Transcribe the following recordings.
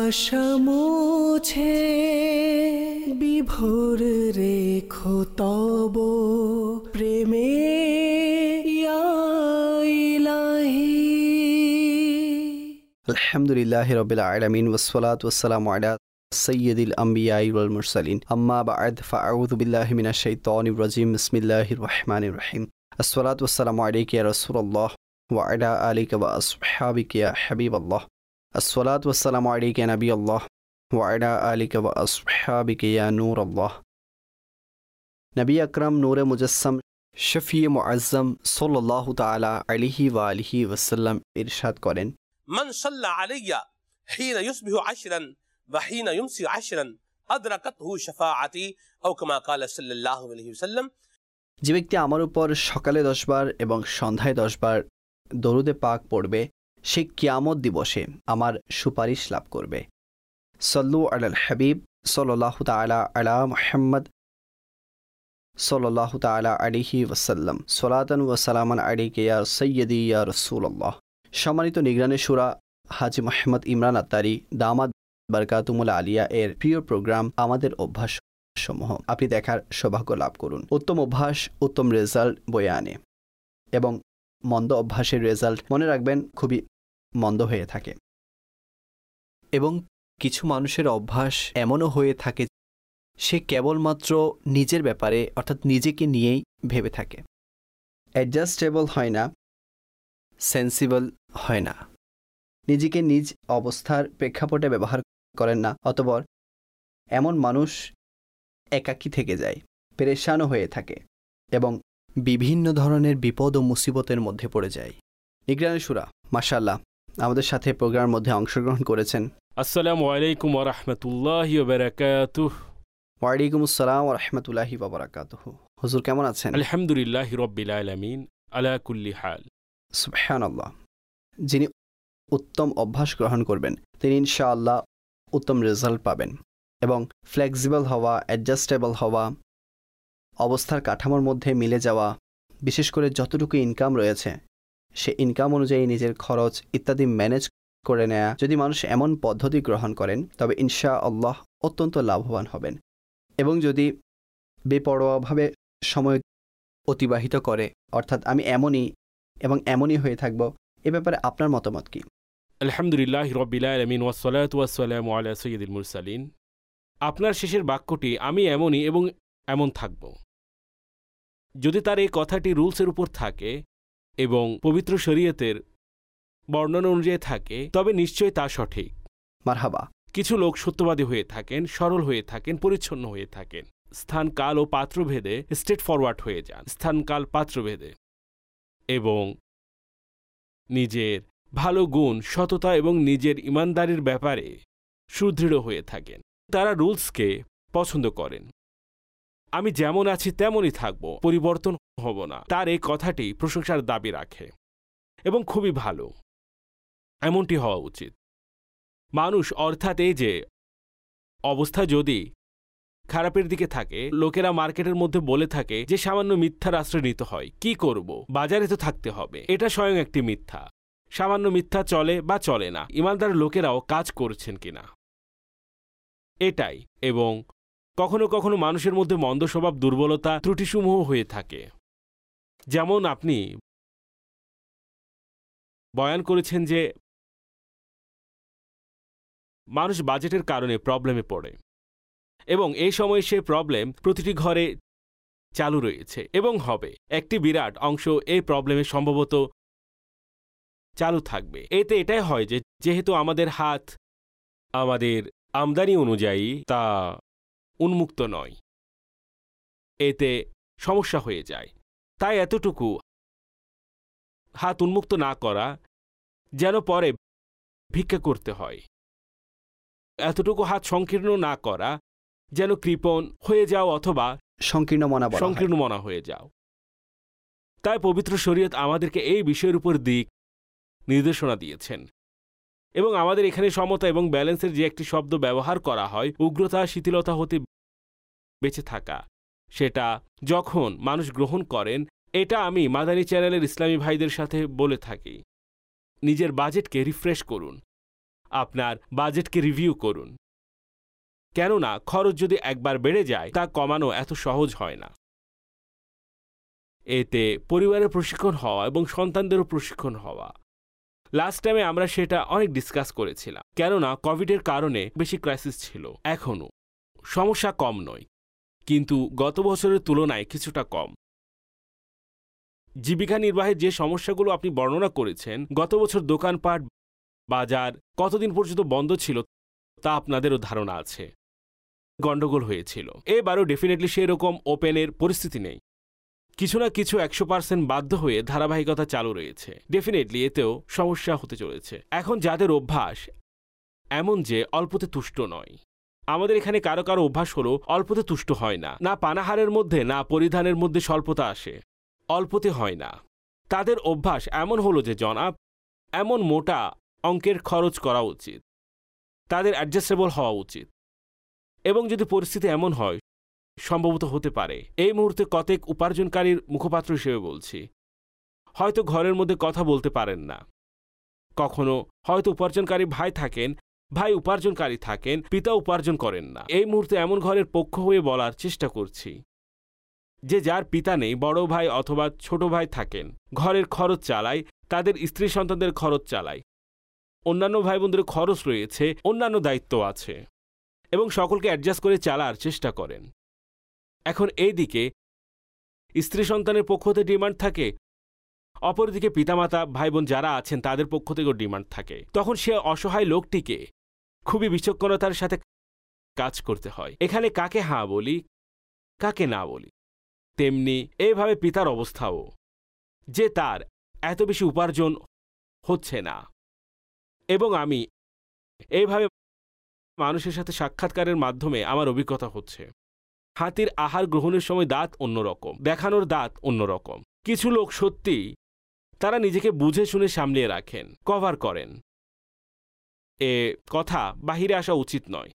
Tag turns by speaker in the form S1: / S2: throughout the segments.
S1: আশা মুছে বিভোর রেখো তব প্রেমে ইয়া ইলাহি।
S2: আলহামদুলিল্লাহি রাব্বিল আলামিন ওয়াসসালাতু ওয়াসসালামু আলা সাইয়্যিদিল আমবিয়াই ওয়াল মুরসালিন আম্মা বা'দ ফাআউযু বিল্লাহি মিনাশ শাইতানির রাজিম বিসমিল্লাহির রহমানির রহিম। আসসালাতু ওয়াসসালামু আলাইকা ইয়া রাসূলুল্লাহ ওয়া আলা আলিকা ওয়া আসহাবিকা ইয়া হাবিবাল্লাহ। আসসালাতু ওয়াসসালামু আলাইকা ইয়া নাবিয়াল্লাহ ওয়া আলা আলিকা ওয়া আসহাবিকা ইয়া নূরাল্লাহ। নবী আকরাম নূরে মুজাসসাম শফিয়ে মুআজ্জম সাল্লাল্লাহু তাআলা আলাইহি ওয়া আলিহি ওয়াসাল্লাম ইরশাদ করেন,
S3: মান সাল্লা আলাইয়া হিনা ইউসবিহু আশরান ওয়া হিনা ইউমসি আশরান আদরাকাতহু শাফাআতি আও কামা ক্বালা সাল্লাল্লাহু আলাইহি ওয়াসাল্লাম।
S2: যে ব্যক্তি আমার উপর সকালে 10 বার এবং সন্ধ্যায় 10 বার দরুদে পাক পড়বে সে কিয়ামত দিবসে আমার সুপারিশ লাভ করবে। সাল্লু আলাল হাবিব সাল্লাল্লাহু তাআলা আলা মুহাম্মদ সাল্লাল্লাহু তাআলা আলাইহি ওয়াসাল্লাম সালাতান ওয়া সালামান আলাইকা ইয়া সাইয়্যিদি ইয়া রাসূলুল্লাহ। সম্মানিত নিগরানে শুরা হাজী মোহাম্মদ ইমরান আত্তারি দামাত বারকাতুমুল আলিয়া এর প্রিয় প্রোগ্রাম আমাদের অভ্যাস সমূহ আপনি দেখার সৌভাগ্য লাভ করুন। উত্তম অভ্যাস উত্তম রেজাল্ট বয়ে আনে এবং মন্দ অভ্যাসের রেজাল্ট মনে রাখবেন খুবই মন্দ হয়ে থাকে। এবং কিছু মানুষের অভ্যাস এমনও হয়ে থাকে সে কেবলমাত্র নিজের ব্যাপারে অর্থাৎ নিজেকে নিয়েই ভেবে থাকে, অ্যাডজাস্টেবল হয় না, সেন্সিবল হয় না, নিজেকে নিজ অবস্থার প্রেক্ষাপটে ব্যবহার করেন না। অতঃপর এমন মানুষ একাকী থেকে যায়, পেরেশানও হয়ে থাকে এবং বিভিন্ন ধরনের বিপদ ও মুসিবতের মধ্যে পড়ে যায়। নিগরানে শুরা মাশাআল্লাহ আমাদের সাথে প্রোগ্রামের মধ্যে অংশগ্রহণ করেছেন।
S4: আসসালামু আলাইকুম ওয়া রাহমাতুল্লাহি ওয়া বারাকাতুহু।
S2: ওয়া আলাইকুম আসসালাম ওয়া রাহমাতুল্লাহি ওয়া বারাকাতুহু। হুজুর কেমন আছেন?
S4: আলহামদুলিল্লাহি রাব্বিল আলামিন আলা কুল্লি হাল।
S2: সুবহানাল্লাহ। যিনি উত্তম অভ্যাস গ্রহণ করবেন তিনি ইনশাআল্লাহ উত্তম রেজাল্ট পাবেন এবং ফ্লেক্সিবল হওয়া, অ্যাডজাস্টেবল হওয়া, অবস্থার কাঠামোর মধ্যে মিলে যাওয়া, বিশেষ করে যতটুকু ইনকাম রয়েছে সে ইনকাম অনুযায়ী নিজের খরচ ইত্যাদি ম্যানেজ করে নেয়া, যদি মানুষ এমন পদ্ধতি গ্রহণ করেন তবে ইনশাআল্লাহ অত্যন্ত লাভবান হবেন। এবং যদি বেপরোয়াভাবে সময় অতিবাহিত করে, অর্থাৎ আমি এমনই এবং এমনই হয়ে থাকব, এ ব্যাপারে আপনার মতামত কি?
S4: আলহামদুলিল্লাহি রাব্বিল আলামিন ওয়াসসালাতু ওয়াসসালামু আলা সাইয়্যিদিল মুরসালিন। আপনার শেষের বাক্যটি আমি এমনই এবং এমন থাকব, যদি তার এই কথাটি রুলসের উপর থাকে এবং পবিত্র শরীয়তের বর্ণনা অনুযায়ী থাকে তবে নিশ্চয়ই তা সঠিক।
S2: মারহাবা।
S4: কিছু লোক সত্যবাদী হয়ে থাকেন, সরল হয়ে থাকেন, পরিচ্ছন্ন হয়ে থাকেন, স্থান কাল ও পাত্রভেদে স্ট্রেট ফরওয়ার্ড হয়ে যান, স্থান কাল পাত্রভেদে, এবং নিজের ভালো গুণ, সততা এবং নিজের ইমানদারির ব্যাপারে সুদৃঢ় হয়ে থাকেন। তারা রুলসকে পছন্দ করেন। আমি যেমন আছি তেমনই থাকব, পরিবর্তন হব না, তার এই কথাটি প্রশংসার দাবি রাখে এবং খুবই ভালো, এমনটি হওয়া উচিত। মানুষ অর্থাৎ এই যে অবস্থা যদি খারাপের দিকে থাকে, লোকেরা মার্কেটের মধ্যে বলে থাকে যে সামান্য মিথ্যার আশ্রয় নিতে হয়, কি করব, বাজারে তো থাকতে হবে, এটা স্বয়ং একটি মিথ্যা। সামান্য মিথ্যা চলে বা চলে না, ইমানদার লোকেরাও কাজ করছেন কিনা এটাই। এবং কখনো কখনো মানুষের মধ্যে মন্দ স্বভাব, দুর্বলতা, ত্রুটিসমূহ হয়ে থাকে। যেমন আপনি বয়ান করেছেন যে মানুষ বাজেটের কারণে প্রবলেমে পড়ে এবং এই সময় সে প্রবলেম প্রতিটি ঘরে চালু রয়েছে এবং হবে। একটি বিরাট অংশ এই প্রবলেমে সম্ভবত চালু থাকবে। এতে এটাই হয় যে যেহেতু আমাদের হাত আমাদের আমদানি অনুযায়ী তা উন্মুক্ত নয়, এতে সমস্যা হয়ে যায়। তাই এতটুকু হাত উন্মুক্ত না করা যেন পরে ভিক্ষা করতে হয়, এতটুকু হাত সংকীর্ণ না করা যেন কৃপণ হয়ে যাও অথবা সংকীর্ণ মনা হয়ে যাও। তাই পবিত্র শরীয়ত আমাদেরকে এই বিষয়ের উপর দিক নির্দেশনা দিয়েছেন এবং আমাদের এখানে সমতা এবং ব্যালেন্সের যে একটি শব্দ ব্যবহার করা হয়, উগ্রতা, শিথিলতা হতে বেঁচে থাকা, সেটা যখন মানুষ গ্রহণ করেন, এটা আমি মাদানী চ্যানেলের ইসলামী ভাইদের সাথে বলে থাকি। নিজের বাজেটকে রিফ্রেশ করুন, আপনার বাজেটকে রিভিউ করুন, কেননা খরচ যদি একবার বেড়ে যায় তা কমানো এত সহজ হয় না। এতে পরিবারের প্রশিক্ষণ হওয়া এবং সন্তানদেরও প্রশিক্ষণ হওয়া। লাস্ট টাইমে আমরা সেটা অনেক ডিসকাস করেছিলাম, কেননা কোভিডের কারণে বেশি ক্রাইসিস ছিল। এখনও সমস্যা কম নয়, কিন্তু গত বছরের তুলনায় কিছুটা কম। জীবিকা নির্বাহের যে সমস্যাগুলো আপনি বর্ণনা করেছেন, গত বছর দোকানপাট, বাজার কতদিন পর্যন্ত বন্ধ ছিল তা আপনাদেরও ধারণা আছে। গন্ডগোল হয়েছিল। এবারও ডেফিনেটলি সেরকম ওপেনের পরিস্থিতি নেই। কিছু না কিছু 100% বাধ্য হয়ে ধারাবাহিকতা চালু রয়েছে। ডেফিনেটলি এতেও সমস্যা হতে চলেছে। এখন যাদের অভ্যাস এমন যে অল্পতে তুষ্ট নয়, আমাদের এখানে কারো কারো অভ্যাস হলো অল্পতে তুষ্ট হয় না, না পানাহারের মধ্যে না পরিধানের মধ্যে স্বল্পতা আসে, অল্পতে হয় না। তাদের অভ্যাস এমন হলো যে জনাব এমন মোটা অঙ্কের খরচ করা উচিত, তাদের অ্যাডজাস্টেবল হওয়া উচিত। এবং যদি পরিস্থিতি এমন হয়, সম্ভবত হতে পারে, এই মুহূর্তে কতক উপার্জনকারীর মুখপাত্র হিসেবে বলছি, হয়তো ঘরের মধ্যে কথা বলতে পারেন না, কখনো হয়তো উপার্জনকারী ভাই থাকেন, ভাই উপার্জনকারী থাকেন, পিতা উপার্জন করেন না। এই মুহূর্তে এমন ঘরের পক্ষ হয়ে বলার চেষ্টা করছি যে যার পিতা নেই, বড় ভাই অথবা ছোট ভাই থাকেন, ঘরের খরচ চালায়, তাদের স্ত্রী সন্তানদের খরচ চালায়, অন্যান্য ভাই বোনদের খরচ রয়েছে, অন্যান্য দায়িত্ব আছে, এবং সকলকে অ্যাডজাস্ট করে চালার চেষ্টা করেন। এখন এই দিকে স্ত্রী সন্তানের পক্ষ থেকে ডিমান্ড থাকে, অপরদিকে পিতামাতা ভাই বোন যারা আছেন তাদের পক্ষ থেকেও ডিমান্ড থাকে। তখন সে অসহায় লোকটিকে খুবই বিচক্ষণতার সাথে কাজ করতে হয়। এখানে কাকে হাঁ বলি, কাকে না বলি। তেমনি এইভাবে পিতার অবস্থাও, যে তার এত বেশি উপার্জন হচ্ছে না, এবং আমি এইভাবে মানুষের সাথে সাক্ষাৎকারের মাধ্যমে আমার অভিজ্ঞতা হচ্ছে। হাতির আহার গ্রহণের সময় দাঁত অন্যরকম, দেখানোর দাঁত অন্যরকম। কিছু লোক সত্যি তারা নিজেকে বুঝে শুনে সামলিয়ে রাখেন, কভার করেন। এ কথা বাহিরে আসা উচিত নয়।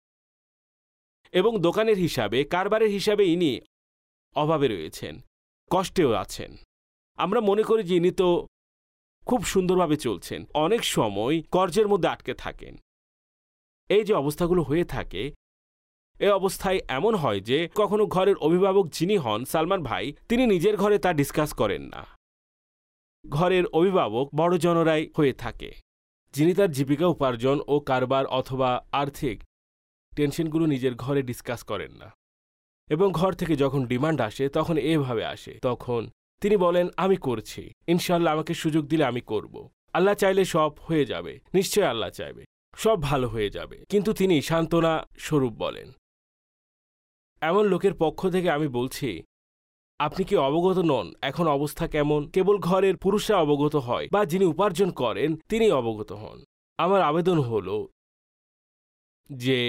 S4: এবং দোকানের হিসাবে, কারবারের হিসাবে ইনি অভাবে রয়েছেন, কষ্টেও আছেন। আমরা মনে করি যে ইনি তো খুব সুন্দরভাবে চলছেন, অনেক সময় কর্জের মধ্যে আটকে থাকেন। এই যে অবস্থাগুলো হয়ে থাকে, এ অবস্থায় এমন হয় যে কখনো ঘরের অভিভাবক যিনি হন, সালমান ভাই, তিনি নিজের ঘরে তা ডিসকাস করেন না। ঘরের অভিভাবক বড়জনরাই হয়ে থাকে, যিনি তার জীবিকা উপার্জন ও কারবার অথবা আর্থিক টেনশনগুলো নিজের ঘরে ডিসকাস করেন না। এবং ঘর থেকে যখন ডিমান্ড আসে তখন এভাবে আসে, তখন তিনি বলেন আমি করছি, ইনশাআল্লাহ আমাকে সুযোগ দিলে আমি করব, আল্লাহ চাইলে সব হয়ে যাবে, নিশ্চয় আল্লাহ চাইবে সব ভালো হয়ে যাবে। কিন্তু তিনি সান্ত্বনা স্বরূপ বলেন। এমন লোকের পক্ষ থেকে আমি বলছি, আপনি কি অবগত নন এখন অবস্থা কেমন? কেবল ঘরের পুরুষরা অবগত হয় বা যিনি উপার্জন করেন তিনি অবগত হন। আমার আবেদন হল যে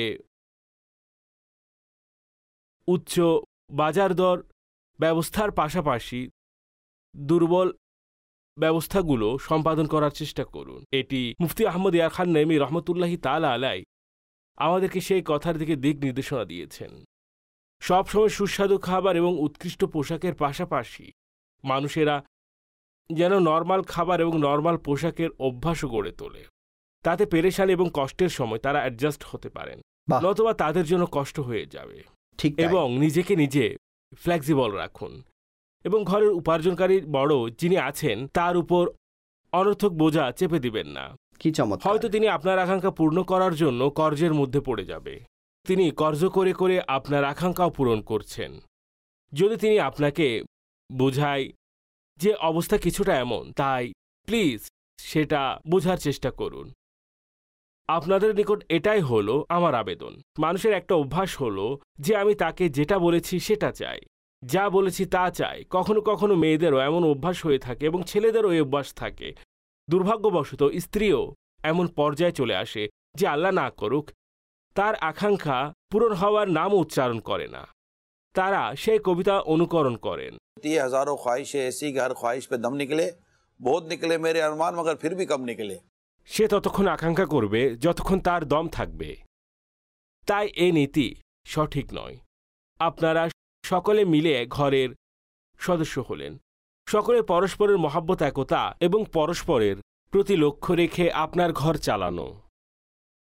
S4: উচ্চ বাজার দর ব্যবস্থার পাশাপাশি দুর্বল ব্যবস্থাগুলো সম্পাদন করার চেষ্টা করুন। এটি মুফতি আহমদ ইয়ার খান নঈমী রহমতুল্লাহি তাআলা আলাই আমাদেরকে সেই কথার দিকে দিক নির্দেশনা দিয়েছেন। সবসময় সুস্বাদু খাবার এবং উৎকৃষ্ট পোশাকের পাশাপাশি মানুষেরা যেন নর্মাল খাবার এবং নর্মাল পোশাকের অভ্যাসও গড়ে তোলে। তাতে পেরেশানি এবং কষ্টের সময় তারা অ্যাডজাস্ট হতে পারেন, নতুবা তাদের জন্য কষ্ট হয়ে যাবে।
S2: ঠিক,
S4: এবং নিজেকে নিজে ফ্লেক্সিবল রাখুন এবং ঘরের উপার্জনকারী বড় যিনি আছেন তার উপর অনর্থক বোঝা চেপে দিবেন না।
S2: কি চমৎকার!
S4: হয়তো তিনি আপনার আকাঙ্ক্ষা পূর্ণ করার জন্য কর্জের মধ্যে পড়ে যাবে। তিনি কর্জ করে করে আপনার আকাঙ্ক্ষাও পূরণ করছেন। যদি তিনি আপনাকে বোঝায় যে অবস্থা কিছুটা এমন, তাই প্লিজ সেটা বোঝার চেষ্টা করুন। আপনাদের নিকট এটাই হলো আমার আবেদন। মানুষের একটা অভ্যাস হলো যে আমি তাকে যেটা বলেছি সেটা চাই, যা বলেছি তা চাই। কখনো কখনো মেয়েদেরও এমন অভ্যাস হয়ে থাকে এবং ছেলেদেরও এই অভ্যাস থাকে। দুর্ভাগ্যবশত স্ত্রীও এমন পর্যায়ে চলে আসে যে আল্লাহ না করুক তার আকাঙ্ক্ষা পূরণ হওয়ার নাম উচ্চারণ করে না, তারা সেই কবিতা অনুকরণ করেন।
S5: हजारों ख्वाहिशें ऐसी कि हर ख्वाहिश पे दम निकले, बहुत निकले मेरे अरमान मगर फिर भी कम निकले।
S4: সে ততক্ষণ আকাঙ্ক্ষা করবে যতক্ষণ তার দম থাকবে। তাই এই নীতি সঠিক নয়। আপনারা সকলে মিলে ঘরের সদস্য হলেন, সকলে পরস্পরের মহাব্বত একতা এবং পরস্পরের প্রতি লক্ষ্য রেখে আপনার ঘর চালানো।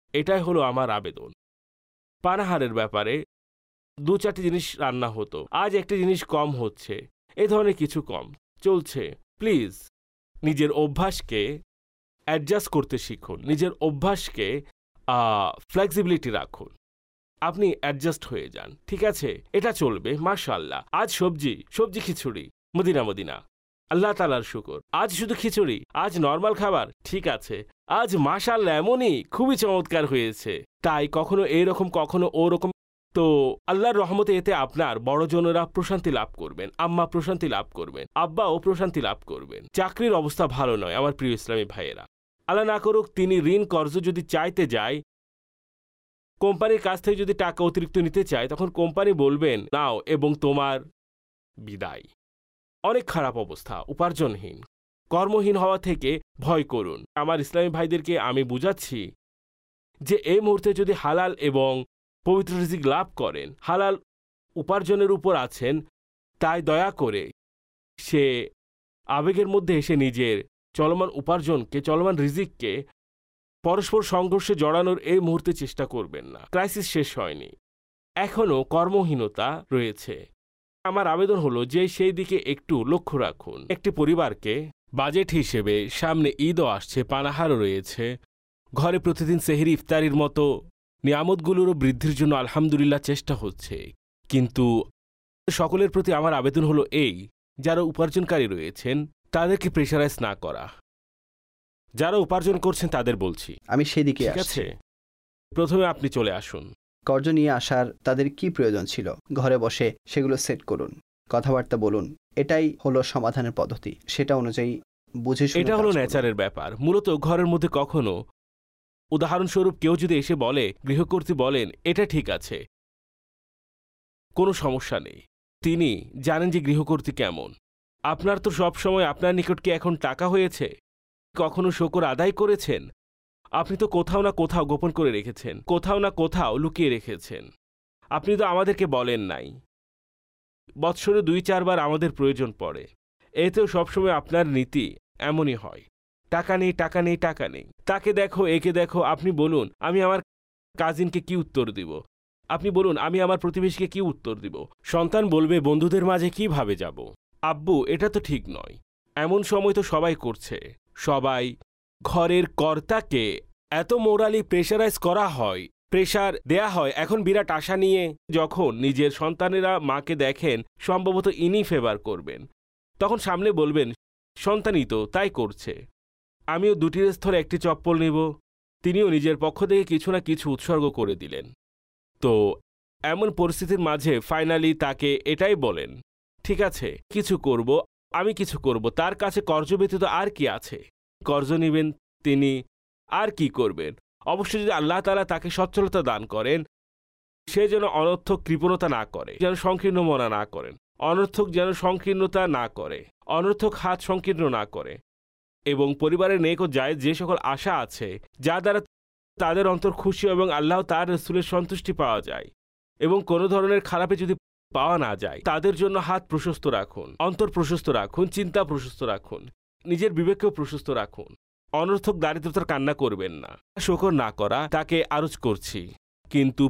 S4: এটাই হলো আমার আবেদন। পানাহারের ব্যাপারে 2-4টি জিনিস রান্না হতো, আজ একটা জিনিস কম হচ্ছে, এ ধরনের কিছু কম চলছে। প্লিজ নিজের অভ্যাসকে অ্যাডজাস্ট করতে শিখুন, নিজের অভ্যাসকে ফ্লেক্সিবিলিটি রাখুন, আপনি অ্যাডজাস্ট হয়ে যান, ঠিক আছে, এটা চলবে। মাশাআল্লাহ, আজ সবজি খিচুড়ি, মদিনা, আল্লাহ তাআলার শুকর। আজ শুধু খিচুড়ি, আজ নর্মাল খাবার, ঠিক আছে, আজ মাশাআল্লাহ এমনই খুবই চমৎকার হয়েছে। তাই কখনো এইরকম কখনো ওরকম, তো আল্লাহর রহমতে এতে আপনার বড়জনেরা প্রশান্তি লাভ করবেন, আম্মা প্রশান্তি লাভ করবেন, আব্বাও প্রশান্তি লাভ করবেন। চাকরির অবস্থা ভালো নয় আমার প্রিয় ইসলামী ভাইয়েরা, আল্লাহ না করুক তিনি ঋণ কর্জ যদি চাইতে যায়, কোম্পানির কাছ থেকে যদি টাকা অতিরিক্ত নিতে চায়, তখন কোম্পানি বলবেন নাও এবং তোমার বিদায়। অনেক খারাপ অবস্থা, উপার্জনহীন, কর্মহীন হওয়া থেকে ভয় করুন। আমার ইসলামী ভাইদেরকে আমি বুঝাচ্ছি যে এই মুহূর্তে যদি হালাল এবং পবিত্র রিজিক লাভ করেন, হালাল উপার্জনের উপর আছেন, তাই দয়া করে সে আবেগের মধ্যে এসে নিজের চলমান উপার্জনকে, চলমান রিজিককে পরস্পর সংঘর্ষে জড়ানোর এই মুহূর্তে চেষ্টা করবেন না। ক্রাইসিস শেষ হয়নি, এখনও কর্মহীনতা রয়েছে। আমার আবেদন হলো যে সেই দিকে একটু লক্ষ্য রাখুন। একটি পরিবারকে বাজেট হিসেবে সামনে ঈদও আসছে, পানাহারও রয়েছে, ঘরে প্রতিদিন সেহরি ইফতারির মতো নিয়ামতগুলোরও বৃদ্ধির জন্য আলহামদুলিল্লাহ চেষ্টা হচ্ছে, কিন্তু সকলের প্রতি আমার আবেদন হলো এই, যারা উপার্জনকারী রয়েছেন তাদেরকে প্রেশারাইজ না করা। যারা উপার্জন করছেন তাদের বলছি,
S2: আমি সেদিকে
S4: ঠিক আছে, প্রথমে আপনি চলে আসুন।
S2: কর্জ নিয়ে আসার তাদের কি প্রয়োজন ছিল, ঘরে বসে সেগুলো সেট করুন, কথাবার্তা বলুন, এটাই হলো সমাধানের পদ্ধতি। সেটা অনুযায়ী বুঝে শুনে
S4: এটা হলো নেচারের ব্যাপার। মূলত ঘরের মধ্যে কখনো, উদাহরণস্বরূপ কেউ যদি এসে বলে, গৃহকর্ত্রী বলেন এটা ঠিক আছে, কোনো সমস্যা নেই, তিনি জানেন যে গৃহকর্ত্রী কেমন। আপনার তো সব সময় আপনার নিকট কি এখন টাকা হয়েছে? কখনো শুকর আদায় করেছেন? আপনি তো কোথাও না কোথাও গোপন করে রেখেছেন, কোথাও না কোথাও লুকিয়ে রেখেছেন। আপনি তো আমাদেরকে বলেন নাই। বৎসরে 2-4 বার আমাদের প্রয়োজন পড়ে, এতেও সবসময় আপনার নীতি এমনই হয়, টাকা নেই, টাকা নেই, টাকা নেই, তাকে দেখো, একে দেখো। আপনি বলুন আমি আমার কাজিনকে কি উত্তর দিব, আপনি বলুন আমি আমার প্রতিবেশীকে কি উত্তর দিব। সন্তান বলবে বন্ধুদের মাঝে কিভাবে যাব। আব্বু এটা তো ঠিক নয়। এমন সময় তো সবাই করছে, সবাই ঘরের কর্তাকে এত মোরালি প্রেশারাইজ করা হয়, প্রেশার দেয়া হয়। এখন বিরাট আশা নিয়ে যখন নিজের সন্তানেরা মাকে দেখেন, সম্ভবত ইনি ফেভার করবেন, তখন সামনে বলবেন সন্তানই তো তাই করছে, আমিও 2টির স্থলে 1টি চপ্পল নিব। তিনিও নিজের পক্ষ থেকে কিছু না কিছু উৎসর্গ করে দিলেন। তো এমন পরিস্থিতির মাঝে ফাইনালি তাকে এটাই বলেন, ঠিক আছে কিছু করব, আমি কিছু করব, তার কাছে কর্জ ব্যতীত আর কি আছে? কর্জ নিবেন তিনি, আর কি করবেন? অবশ্যই যদি আল্লাহ তাআলা তাকে সচ্ছলতা দান করেন, সে যেন অনর্থক কৃপণতা না করে, যেন সংকীর্ণ মনা না করেন, অনর্থক যেন সংকীর্ণতা না করে, অনর্থক হাত সংকীর্ণ না করে, এবং পরিবারের নেক ও জায়েজ যে সকল আশা আছে, যা দ্বারা তাদের অন্তর খুশি এবং আল্লাহ তার রাসূলের সন্তুষ্টি পাওয়া যায়, এবং কোনো ধরনের খারাপে যদি পাওয়া না যায়, তাদের জন্য হাত প্রশস্ত রাখুন, অন্তর প্রশস্ত রাখুন, চিন্তা প্রশস্ত রাখুন, নিজের বিবেককেও প্রশস্ত রাখুন। অনর্থক দারিদ্রতার কান্না করবেন না। শুকর না করা তাকে আরজ করছি, কিন্তু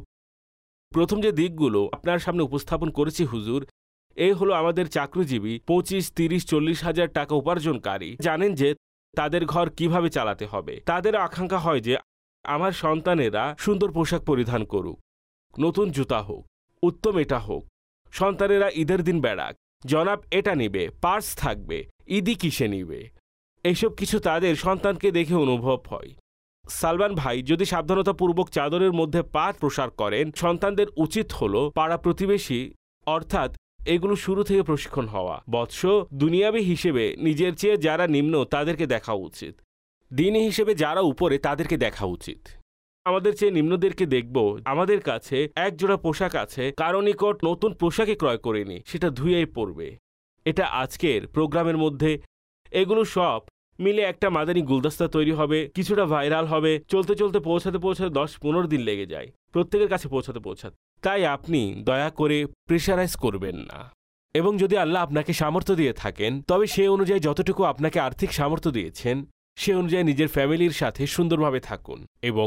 S4: প্রথম যে দিকগুলো আপনার সামনে উপস্থাপন করেছি হুজুর, এই হলো আমাদের চাকরিজীবী 25, 30, 40 হাজার টাকা উপার্জনকারী জানেন যে তাদের ঘর কিভাবে চালাতে হবে। তাদের আকাঙ্ক্ষা হয় যে আমার সন্তানেরা সুন্দর পোশাক পরিধান করুক, নতুন জুতা হোক, উত্তম এটা হোক, সন্তানেরা ঈদের দিন বেড়াক, জনাব এটা নিবে, পার্স থাকবে, ঈদি কিসে নিবে, এইসব কিছু তাদের সন্তানকে দেখে অনুভব হয়। সালমান ভাই যদি সাবধানতাপূর্বক চাদরের মধ্যে পা প্রসার করেন, সন্তানদের উচিত হলো পাড়া প্রতিবেশী, অর্থাৎ এগুলো শুরু থেকে প্রশিক্ষণ হওয়া। বৎস দুনিয়াবী হিসেবে নিজের চেয়ে যারা নিম্ন তাদেরকে দেখা উচিত, দিনী হিসেবে যারা উপরে তাদেরকে দেখা উচিত। আমাদের চেয়ে নিম্নদেরকে দেখব, আমাদের কাছে এক জোড়া পোশাক আছে, কারো নিকট নতুন পোশাকই ক্রয় করেনি, সেটা ধুয়েই পরবে। এটা আজকের প্রোগ্রামের মধ্যে এগুলো সব মিলে একটা মাদানী গুলদস্তা তৈরি হবে, কিছুটা ভাইরাল হবে, চলতে চলতে পৌঁছাতে 10-15 দিন লেগে যায় প্রত্যেকের কাছে পৌঁছাতে। তাই আপনি দয়া করে প্রেশারাইজ করবেন না, এবং যদি আল্লাহ আপনাকে সামর্থ্য দিয়ে থাকেন, তবে সে অনুযায়ী যতটুকু আপনাকে আর্থিক সামর্থ্য দিয়েছেন, সে অনুযায়ী নিজের ফ্যামিলির সাথে সুন্দরভাবে থাকুন এবং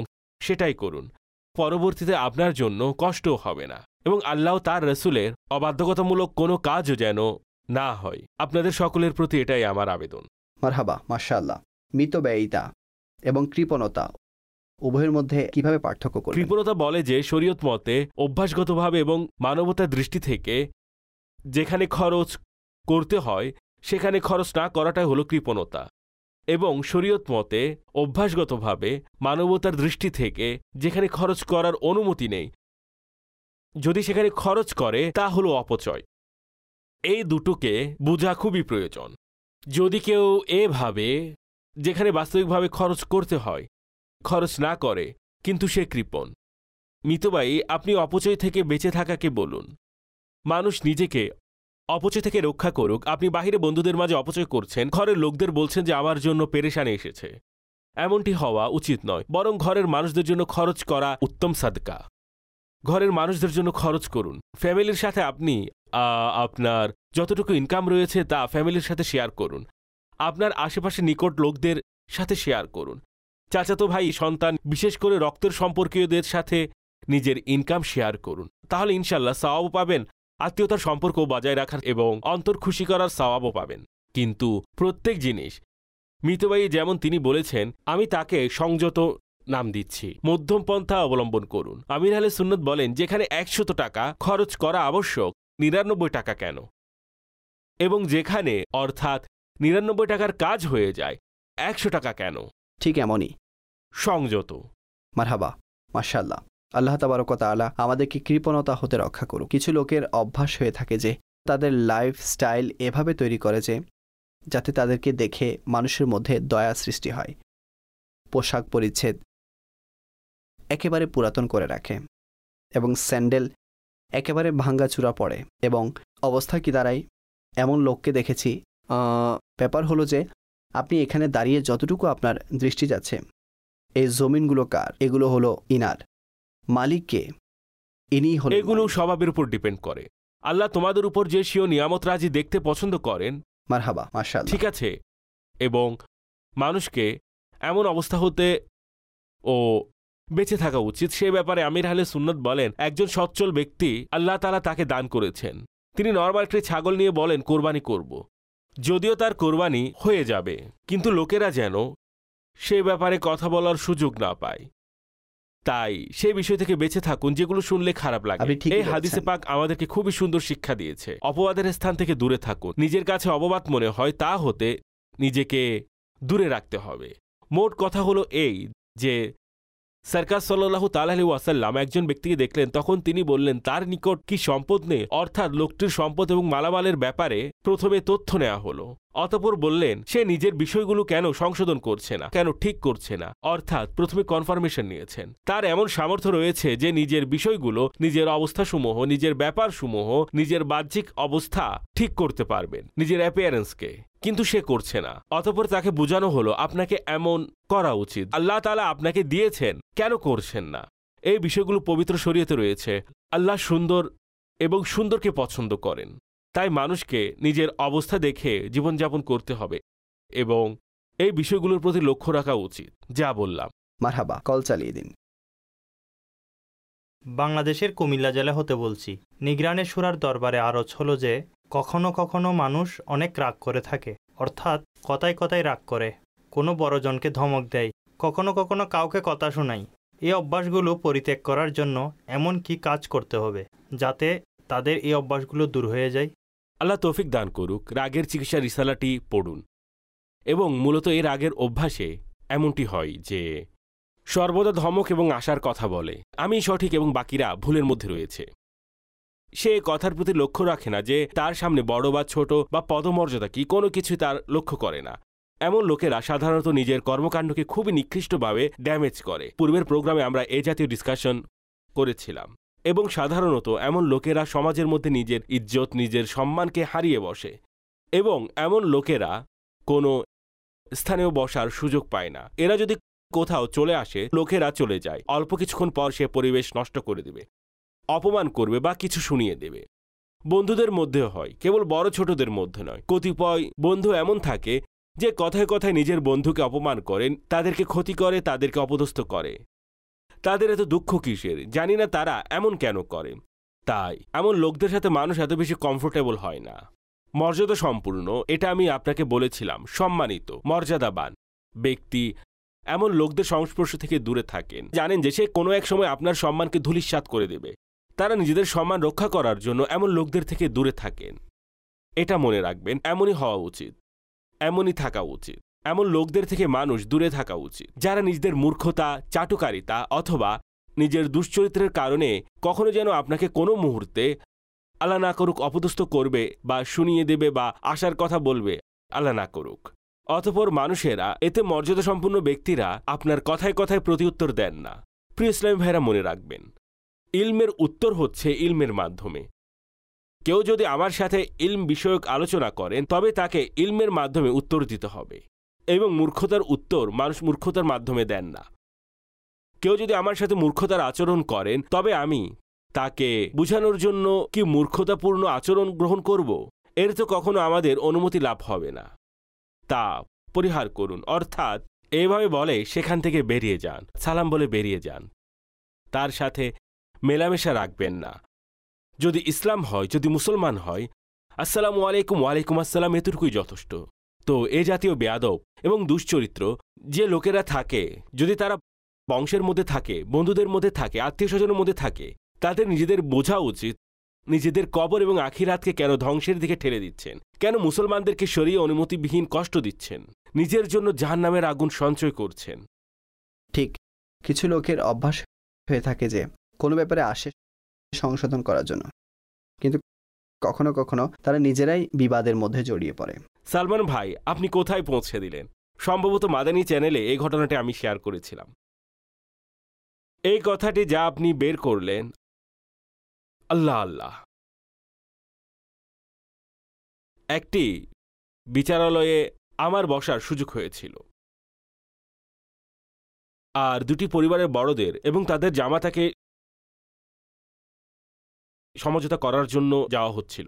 S4: সেটাই করুন। পরবর্তীতে আপনার জন্য কষ্টও হবে না এবং আল্লাহ তার রসুলের অবাধ্যকতামূলক কোনো কাজও যেন না হয়। আপনাদের সকলের প্রতি এটাই আমার আবেদন।
S2: মারহাবা, মাশাআল্লাহ। মিতব্যয়িতা এবং কৃপণতা উভয়ের মধ্যে কিভাবে পার্থক্য করবেন?
S4: কৃপণতা বলে যে শরীয়ত মতে অভ্যাসগতভাবে এবং মানবতার দৃষ্টি থেকে যেখানে খরচ করতে হয় সেখানে খরচ না করাটাই হলো কৃপণতা, এবং শরীয়ত মতে অভ্যাসগতভাবে মানবতার দৃষ্টি থেকে যেখানে খরচ করার অনুমতি নেই যদি সেখানে খরচ করে তা হলো অপচয়। এই দুটোকে বোঝা খুবই প্রয়োজন। যদি কেউ এভাবে যেখানে বাস্তবিকভাবে খরচ করতে হয় খরচ না করে কিন্তু সে কৃপণ। মিতব্যয়ী, আপনি অপচয় থেকে বেঁচে থাকাকে বলুন। মানুষ নিজেকে অপচয় থেকে রক্ষা করুক। আপনি বাহিরে বন্ধুদের মাঝে অপচয় করছেন, ঘরের লোকদের বলছেন যে আমার জন্য পেরেশানি এসেছে। এমনটি হওয়া উচিত নয়, বরং ঘরের মানুষদের জন্য খরচ করা উত্তম সাদকা। ঘরের মানুষদের জন্য খরচ করুন। ফ্যামিলির সাথে আপনি আপনার যতটুকু ইনকাম রয়েছে তা ফ্যামিলির সাথে শেয়ার করুন। আপনার আশেপাশে নিকট লোকদের সাথে শেয়ার করুন। চাচাতো ভাই, সন্তান, বিশেষ করে রক্তের সম্পর্কীয়দের সাথে নিজের ইনকাম শেয়ার করুন। তাহলে ইনশাল্লাহ সওয়াবও পাবেন, আত্মীয়তার সম্পর্ক বজায় রাখার এবং অন্তর খুশি করার সওয়াবও পাবেন। কিন্তু প্রত্যেক জিনিস মিতব্যয়ী যেমন তিনি বলেছেন, আমি তাকে সংযত নাম দিচ্ছি, মধ্যম পন্থা অবলম্বন করুন। আমির আহলে সুন্নত বলেন, যেখানে 100 টাকা খরচ করা আবশ্যক 99 টাকা কেন, এবং যেখানে অর্থাৎ 99 টাকার কাজ হয়ে যায় 100 টাকা কেন?
S2: ঠিক এমনই
S4: সংযত।
S2: মারহাবা, মাশাআল্লাহ। আল্লাহ তাবারক ওয়া তাআলা আমাদেরকে কৃপণতা হতে রক্ষা করুক। কিছু লোকের অভ্যাস হয়ে থাকে যে তাদের লাইফস্টাইল এভাবে তৈরি করে যে যাতে তাদেরকে দেখে মানুষের মধ্যে দয়া সৃষ্টি হয়। পোশাক পরিচ্ছদ একেবারে পুরাতন করে রাখে এবং স্যান্ডেল একেবারে ভাঙ্গাচূরা পড়ে, এবং অবস্থা কি দাঁড়ায়, এমন লোককে দেখেছি। ব্যাপার হলো যে আপনি এখানে দাঁড়িয়ে যতটুকু আপনার দৃষ্টি যাচ্ছে, এই জমিনগুলো কার? এগুলো হলো ইনার। মালিককে ইনি হলো।
S4: এগুলো স্বভাবের উপর ডিপেন্ড করে। আল্লাহ তোমাদের উপর যে স্বীয় নিয়ামত রাজি দেখতে পছন্দ করেন,
S2: মারহাবা, মাশাআল্লাহ,
S4: ঠিক আছে, এবং মানুষকে এমন অবস্থা হতে ও বেঁচে থাকা উচিত সে ব্যাপারে আমির আহলে সুন্নত বলেন, একজন সচ্ছল ব্যক্তি আল্লাহ তাআলা তাকে দান করেছেন। তিনি নরমাল একটি ছাগল নিয়ে বলেন কোরবানি করব, যদিও তার কোরবানি হয়ে যাবে, কিন্তু লোকেরা যেন সে ব্যাপারে কথা বলার সুযোগ না পায়। তাই সেই বিষয় থেকে বেঁচে থাকুন যেগুলো শুনলে খারাপ লাগে। এই হাদিসে পাক আমাদেরকে খুবই সুন্দর শিক্ষা দিয়েছে। অপবাদের স্থান থেকে দূরে থাকুন। নিজের কাছে অপবাদ মনে হয় তা হতে নিজেকে দূরে রাখতে হবে। মোট কথা হলো এই যে সরকার সাল্লাল্লাহু তাআলা আলাইহি ওয়াসাল্লাম একজন ব্যক্তিকে দেখলেন, তখন তিনি বললেন তার নিকট কি সম্পদ নেই, অর্থাৎ লোকটির সম্পদ এবং মালামালের ব্যাপারে প্রথমে তথ্য নেওয়া হলো। অতঃপর বললেন সে নিজের বিষয়গুলো কেন সংশোধন করছে না, কেন ঠিক করছে না, অর্থাৎ প্রথমে কনফার্মেশন নিয়েছেন। তার এমন সামর্থ্য রয়েছে যে নিজের বিষয়গুলো, নিজের অবস্থাসমূহ, নিজের ব্যাপারসমূহ, নিজের বাহ্যিক অবস্থা ঠিক করতে পারবেন, নিজের অ্যাপিয়ারেন্সকে, কিন্তু সে করছে না। অতঃপর তাকে বোঝানো হলো আপনাকে এমন করা উচিত, আল্লাহ তাআলা আপনাকে দিয়েছেন, কেন করছেন না? এই বিষয়গুলো পবিত্র শরীয়তে রয়েছে। আল্লাহ সুন্দর এবং সুন্দরকে পছন্দ করেন, তাই মানুষকে নিজের অবস্থা দেখে জীবনযাপন করতে হবে এবং এই বিষয়গুলোর প্রতি লক্ষ্য রাখা উচিত। যা বললাম।
S2: মারহাবা, কল চালিয়ে দিন।
S6: বাংলাদেশের কুমিল্লা জেলা হতে বলছি। নিগরানে শুরার দরবারে আরজ হলো যে কখনো কখনো মানুষ অনেক রাগ করে থাকে, অর্থাৎ কথায় কথায় রাগ করে, কোনো বড়জনকে ধমক দেয়, কখনো কখনো কাউকে কথা শোনায়। এই অভ্যাসগুলো পরিত্যাগ করার জন্য এমন কি কাজ করতে হবে যাতে তাদের এই অভ্যাসগুলো দূর হয়ে যায়?
S4: আল্লাহ তৌফিক দান করুক। রাগের চিকিৎসা রিসালাটি পড়ুন, এবং মূলত এই রাগের অভ্যাসে এমনটি হয় যে সর্বদা ধমক এবং আশার কথা বলে, আমি সঠিক এবং বাকিরা ভুলের মধ্যে রয়েছে। সে কথার প্রতি লক্ষ্য রাখে না যে তার সামনে বড় বা ছোট বা পদমর্যাদা কি, কোনো কিছুই তার লক্ষ্য করে না। এমন লোকেরা সাধারণত নিজের কর্মকাণ্ডকে খুবই নিকৃষ্টভাবে ড্যামেজ করে। পূর্বের প্রোগ্রামে আমরা এ জাতীয় ডিসকাশন করেছিলাম, এবং সাধারণত এমন লোকেরা সমাজের মধ্যে নিজের ইজ্জত, নিজের সম্মানকে হারিয়ে বসে, এবং এমন লোকেরা কোনো স্থানেও বসার সুযোগ পায় না। এরা যদি কোথাও চলে আসে, লোকেরা চলে যায়, অল্প কিছুক্ষণ পর সে পরিবেশ নষ্ট করে দেবে, অপমান করবে বা কিছু শুনিয়ে দেবে। বন্ধুদের মধ্যেও হয়, কেবল বড় ছোটদের মধ্যে নয়। কতিপয় বন্ধু এমন থাকে যে কথায় কথায় নিজের বন্ধুকে অপমান করেন, তাদেরকে ক্ষতি করে, তাদেরকে অপদস্থ করে। তাদের এত দুঃখ কিসের, জানি না তারা এমন কেন করে। তাই এমন লোকদের সাথে মানুষ এত বেশি কমফোর্টেবল হয় না। মর্যাদা সম্পূর্ণ, এটা আমি আপনাকে বলেছিলাম, সম্মানিত মর্যাদাবান ব্যক্তি এমন লোকদের সংস্পর্শ থেকে দূরে থাকেন, জানেন যে সে কোনো এক সময় আপনার সম্মানকে ধূলিসাৎ করে দেবে। তারা নিজেদের সম্মান রক্ষা করার জন্য এমন লোকদের থেকে দূরে থাকেন। এটা মনে রাখবেন, এমনই হওয়া উচিত, এমনই থাকা উচিত। এমন লোকদের থেকে মানুষ দূরে থাকা উচিত যারা নিজেদের মূর্খতা, চাটুকারিতা অথবা নিজের দুশ্চরিত্রের কারণে কখনো যেন আপনাকে কোনো মুহূর্তে আল্লাহ না করুক অপদস্থ করবে বা শুনিয়ে দেবে বা আশার কথা বলবে, আল্লাহ না করুক। অতঃপর মানুষেরা, এতে মর্যাদা সম্পন্ন ব্যক্তিরা আপনার কথায় কথায় প্রতিউত্তর দেন না। প্রিয় ইসলামী ভাইরা, মনে রাখবেন, ইলমের উত্তর হচ্ছে ইলমের মাধ্যমে। কেউ যদি আমার সাথে ইলম বিষয়ক আলোচনা করেন তবে তাকে ইলমের মাধ্যমে উত্তর দিতে হবে, এবং মূর্খতার উত্তর মানুষ মূর্খতার মাধ্যমে দেন না। কেউ যদি আমার সাথে মূর্খতার আচরণ করেন তবে আমি তাকে বুঝানোর জন্য কি মূর্খতাপূর্ণ আচরণ গ্রহণ করব, এর তো কখনো আমাদের অনুমতি লাভ হবে না। তা পরিহার করুন, অর্থাৎ এইভাবে বলে সেখান থেকে বেরিয়ে যান, সালাম বলে বেরিয়ে যান, তার সাথে মেলামেশা রাখবেন না। যদি ইসলাম হয়, যদি মুসলমান হয়, আসসালামু আলাইকুম, ওয়ালাইকুম আসসালাম, এতটুকুই যথেষ্ট। তো এ জাতীয় বেয়াদব এবং দুশ্চরিত্র যে লোকেরা থাকে, যদি তারা বংশের মধ্যে থাকে, বন্ধুদের মধ্যে থাকে, আত্মীয় স্বজনের মধ্যে থাকে, তাদের নিজেদের বোঝা উচিত নিজেদের কবর এবং আখিরাতকে কেন ধ্বংসের দিকে ঠেলে দিচ্ছেন, কেন মুসলমানদেরকে শরীয়ত অনুমতিবিহীন কষ্ট দিচ্ছেন, নিজের জন্য জাহান্নামের আগুন সঞ্চয় করছেন।
S2: ঠিক কিছু লোকের অভ্যাস হয়ে থাকে যে কোনো ব্যাপারে আসে সংশোধন করার জন্য, কিন্তু কখনো কখনো তারা নিজেরাই বিবাদের মধ্যে জড়িয়ে পড়ে।
S4: সালমান ভাই, আপনি কোথায় পৌঁছে দিলেন? সম্ভবত মাদানী চ্যানেলে এই ঘটনাটি আমি শেয়ার করেছিলাম। এই কথাটি যা আপনি বের করলেন, আল্লাহ আল্লাহ। একটি বিচারালয়ে আমার বসার সুযোগ হয়েছিল, আর দুটি পরিবারের বড়দের এবং তাদের জামাতাকে সমঝোতা করার জন্য যাওয়া হচ্ছিল।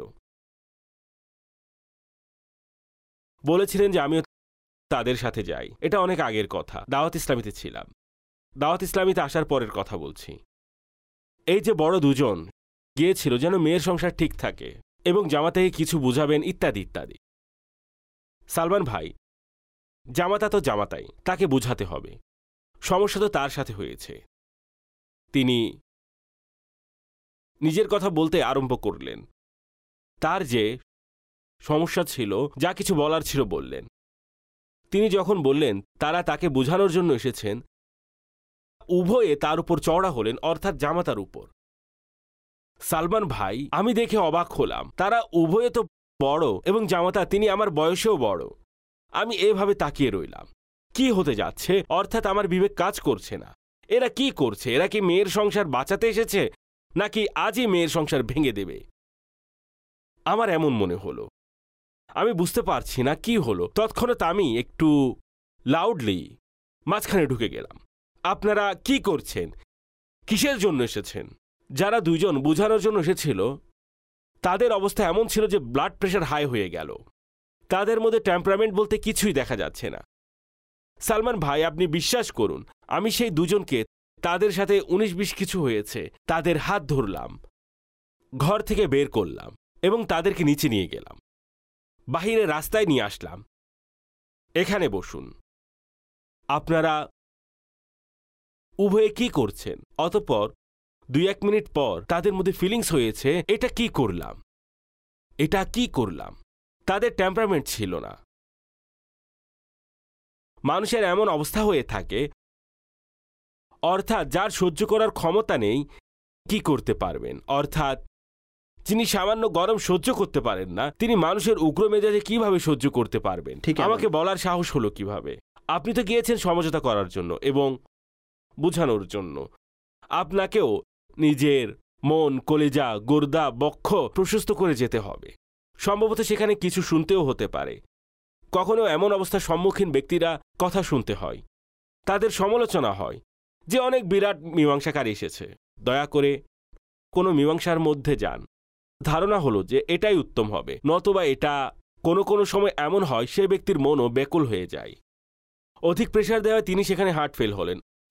S4: বলেছিলেন যে আমিও তাদের সাথে যাই। এটা অনেক আগের কথা, দাওয়াত ইসলামীতে ছিলাম। দাওয়াত ইসলামীতে আসার পরের কথা বলছি। এই যে বড় দুজন গিয়েছিল যেন মেয়ের সংসার ঠিক থাকে এবং জামাতাকে কিছু বুঝাবেন ইত্যাদি ইত্যাদি। সালমান ভাই, জামাতা তো জামাতাই, তাকে বুঝাতে হবে। সমস্যা তো তার সাথে হয়েছে। তিনি নিজের কথা বলতে আরম্ভ করলেন। তার যে সমস্যা ছিল, যা কিছু বলার ছিল বললেন। তিনি যখন বললেন তারা তাকে বোঝানোর জন্য এসেছেন, উভয়ে তার উপর চড়া হলেন, অর্থাৎ জামাতার উপর। সালমান ভাই, আমি দেখে অবাক হলাম। তারা উভয়ে তো বড় এবং জামাতা তিনি আমার বয়সেও বড়। আমি এভাবে তাকিয়ে রইলাম, কি হতে যাচ্ছে? অর্থাৎ আমার বিবেক কাজ করছে না। এরা কি করছে? এরা কি মেয়ের সংসার বাঁচাতে এসেছে, নাকি আজই মেয়ের সংসার ভেঙে দেবে? আমার এমন মনে হলো। আমি বুঝতে পারছি না কি হলো। তৎক্ষণাৎ আমি একটু লাউডলি মাঝখানে ঢুকে গেলাম। আপনারা কি করছেন? কিসের জন্য এসেছেন? যারা দুজন বোঝানোর জন্য এসেছিল তাদের অবস্থা এমন ছিল যে ব্লাড প্রেশার হাই হয়ে গেল। তাদের মধ্যে টেম্পারামেন্ট বলতে কিছুই দেখা যাচ্ছে না। সালমান ভাই, আপনি বিশ্বাস করুন, আমি সেই দুজনকে, তাদের সাথে 19-20 কিছু হয়েছে, তাদের হাত ধরলাম, ঘর থেকে বের করলাম এবং তাদেরকে নিচে নিয়ে গেলাম, বাহিরে রাস্তায় নিয়ে আসলাম। এখানে বসুন, আপনারা উভয়ে কি করছেন? অতঃপর 2-1 মিনিট পর তাদের মধ্যে ফিলিংস হয়েছে, এটা কি করলাম, এটা কি করলাম। তাদের টেম্পারামেন্ট ছিল না। মানুষের এমন অবস্থা হয়ে থাকে, অর্থাৎ যার সহ্য করার ক্ষমতা নেই, কি করতে পারবেন? অর্থাৎ যিনি সামান্য গরম সহ্য করতে পারেন না, তিনি মানুষের উগ্র মেজাজে কিভাবে সহ্য করতে পারবেন? ঠিক আমাকে বলার সাহস হলো কিভাবে? আপনি তো গিয়েছেন সমঝোতা করার জন্য এবং বুঝানোর জন্য। আপনাকেও নিজের মন, কলিজা, গুর্দা, বক্ষ প্রশস্ত করে যেতে হবে। সম্ভবত সেখানে কিছু শুনতেও হতে পারে। কখনো এমন অবস্থার সম্মুখীন ব্যক্তিরা কথা শুনতে হয়, তাদের সমালোচনা হয় যে অনেক বিরাট মীমাংসাকারী এসেছে, দয়া করে কোনো মীমাংসার মধ্যে যান। ধারণা হলো যে এটাই উত্তম হবে, নতুবা এটা কোনো কোনো সময় এমন হয় সে ব্যক্তির মনও ব্যাকুল হয়ে যায়। অধিক প্রেশার দেওয়ায় তিনি সেখানে হার্ট ফেল হলেন।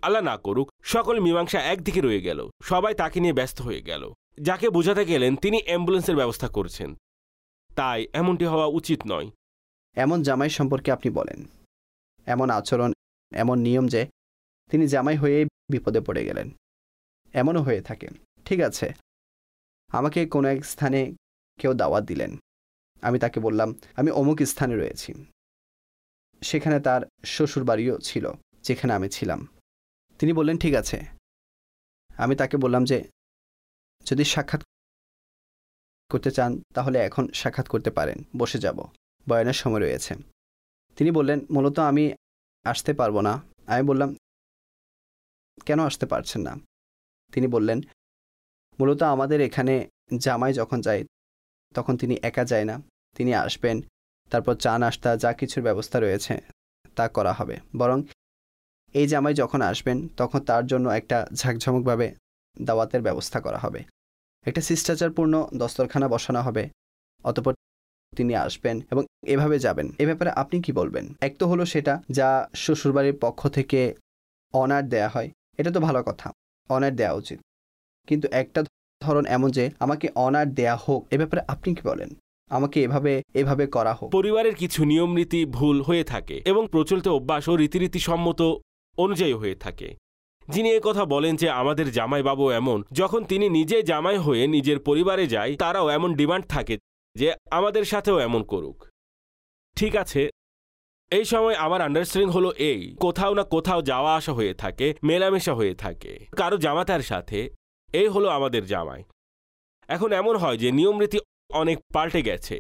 S4: আল্লাহ না করুক, সকল মীমাংসা একদিকে রয়ে গেল, সবাই তাকে নিয়ে ব্যস্ত হয়ে গেল। যাকে বোঝাতে গেলেন তিনি অ্যাম্বুলেন্সের ব্যবস্থা করছেন, তাই এমনটি হওয়া উচিত নয়।
S2: এমন জামাই সম্পর্কে আপনি বলেন, এমন আচরণ, এমন নিয়ম যে তিনি জামাই হয়ে বিপদে পড়ে গেলেন, এমনও হয়ে থাকে। ঠিক আছে, আমাকে কোনো এক স্থানে কেউ দাওয়াত দিলেন, আমি তাকে বললাম আমি অমুক স্থানে রয়েছি। সেখানে তার শ্বশুর বাড়িও ছিল যেখানে আমি ছিলাম। তিনি বললেন ঠিক আছে। আমি তাকে বললাম যে যদি সাক্ষাৎ করতে চান তাহলে এখন সাক্ষাৎ করতে পারেন, বসে যাব, বয়ানের সময় রয়েছে। তিনি বললেন মূলত আমি আসতে পারবো না। আমি বললাম কেন আসতে পারছেন না? তিনি বললেন মূলত আমাদের এখানে জামাই যখন যায় তখন তিনি একা যায় না, তিনি আসবেন, তারপর চা নাস্তা যা কিছুর ব্যবস্থা রয়েছে তা করা হবে। বরং এই জামাই যখন আসবেন তখন তার জন্য একটা ঝাঁকঝমকভাবে দাওয়াতের ব্যবস্থা করা হবে, একটা শিষ্টাচারপূর্ণ দস্তরখানা বসানো হবে, অতঃপর তিনি আসবেন এবং এভাবে যাবেন। এ ব্যাপারে আপনি কি বলবেন? এক তো হলো সেটা যা শ্বশুরবাড়ির পক্ষ থেকে অনার দেয়া হয়, এটা তো ভালো কথা, অনার দেওয়া উচিত। কিন্তু একটা ধরন এমন যে আমাকে অনার দেয়া হোক, এ ব্যাপারে আপনি কি বলেন? আমাকে এভাবে করা হোক।
S4: পরিবারের কিছু নিয়ম নীতি ভুল হয়ে থাকে এবং প্রচলিত অভ্যাস ও রীতিনীতি সম্মত অনুযায়ী হয়ে থাকে। যিনি কথা বলেন যে আমাদের জামাইবাবু এমন, যখন তিনি নিজে জামাই হয়ে নিজের পরিবারে যায় তারাও এমন ডিমান্ড থাকে যে আমাদের সাথেও এমন করুক। ঠিক আছে, এই সময় আমার আন্ডারস্ট্যান্ডিং হলো এই, কোথাও না কোথাও যাওয়া আসা হয়ে থাকে, মেলামেশা হয়ে থাকে কারো জামাতার সাথে, এই হলো আমাদের জামাই। এখন এমন হয় যে নিয়মরীতি অনেক পাল্টে গেছে,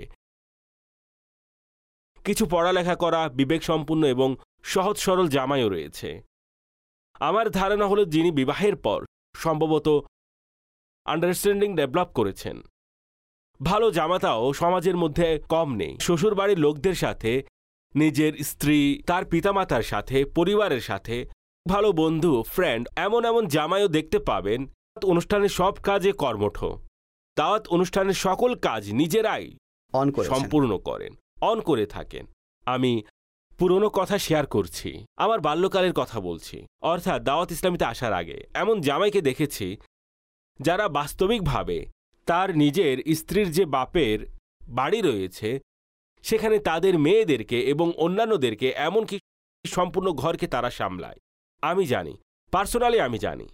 S4: কিছু পড়ালেখা করা, বিবেক সম্পন্ন এবং সহজ সরল জামাইও রয়েছে। আমার ধারণা হলো যিনি বিবাহের পর সম্ভবত আন্ডারস্ট্যান্ডিং ডেভেলপ করেছেন, ভালো জামাতাও সমাজের মধ্যে কম নেই। শ্বশুরবাড়ির লোকদের সাথে, নিজের স্ত্রী, তার পিতামাতার সাথে, পরিবারের সাথে, ভালো বন্ধু, ফ্রেন্ড, এমন জামাইও দেখতে পাবেন অনুষ্ঠানের সব কাজে কর্মঠ, দাওয়াত অনুষ্ঠানের সকল কাজ নিজেরাই সম্পূর্ণ করেন, অন করে থাকেন। আমি পুরনো কথা শেয়ার করছি, আমার বাল্যকালের কথা বলছি, অর্থাৎ দাওয়াত ইসলামীতে আসার আগে এমন জামাইকে দেখেছি যারা বাস্তবিকভাবে তার নিজের স্ত্রীর যে বাপের বাড়ি রয়েছে সেখানে তাদের মেয়েদেরকে এবং অন্যান্যদেরকে, এমনকি সম্পূর্ণ ঘরকে তারা সামলায়। আমি জানি, পার্সোনালি আমি জানি